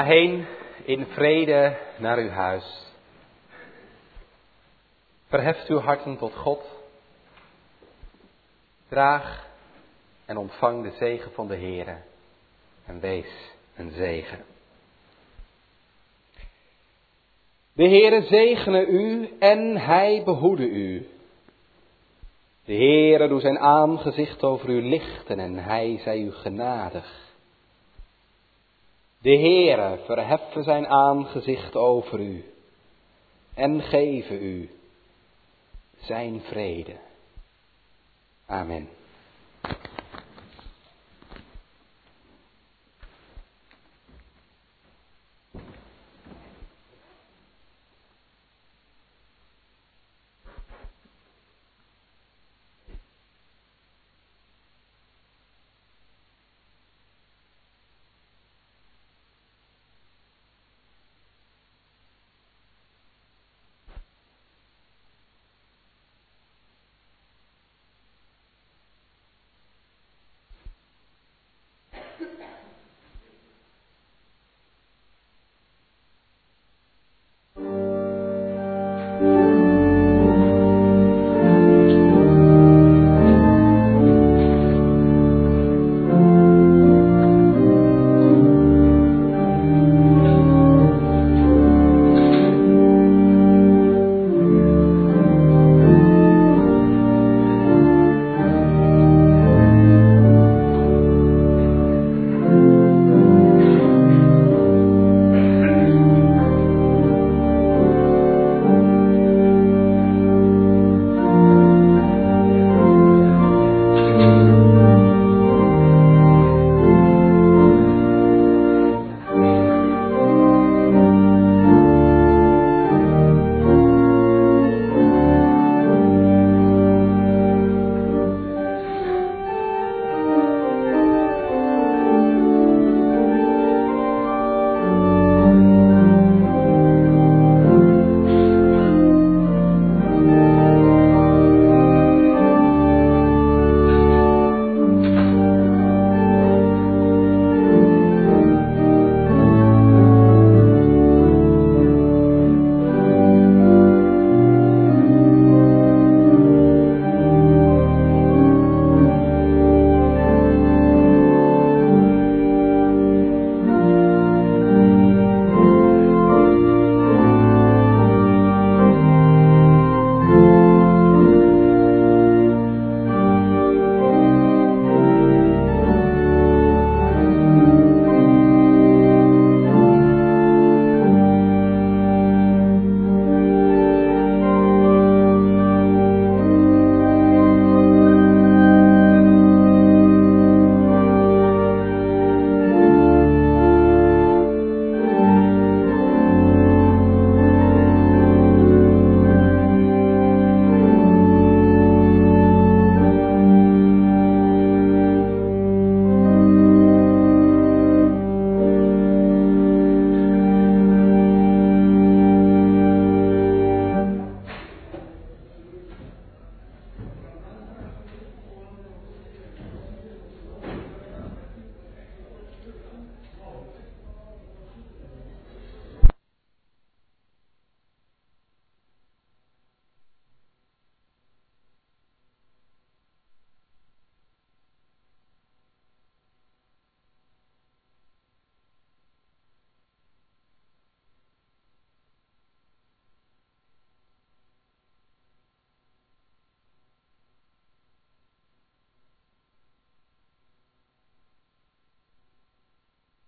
Ga heen in vrede naar uw huis. Verheft uw harten tot God. Draag en ontvang de zegen van de Heere. En wees een zegen. De Heere zegene u en hij behoede u. De Heere doe zijn aangezicht over u lichten en hij zij u genadig. De Heere verheffe zijn aangezicht over u en geven u zijn vrede. Amen.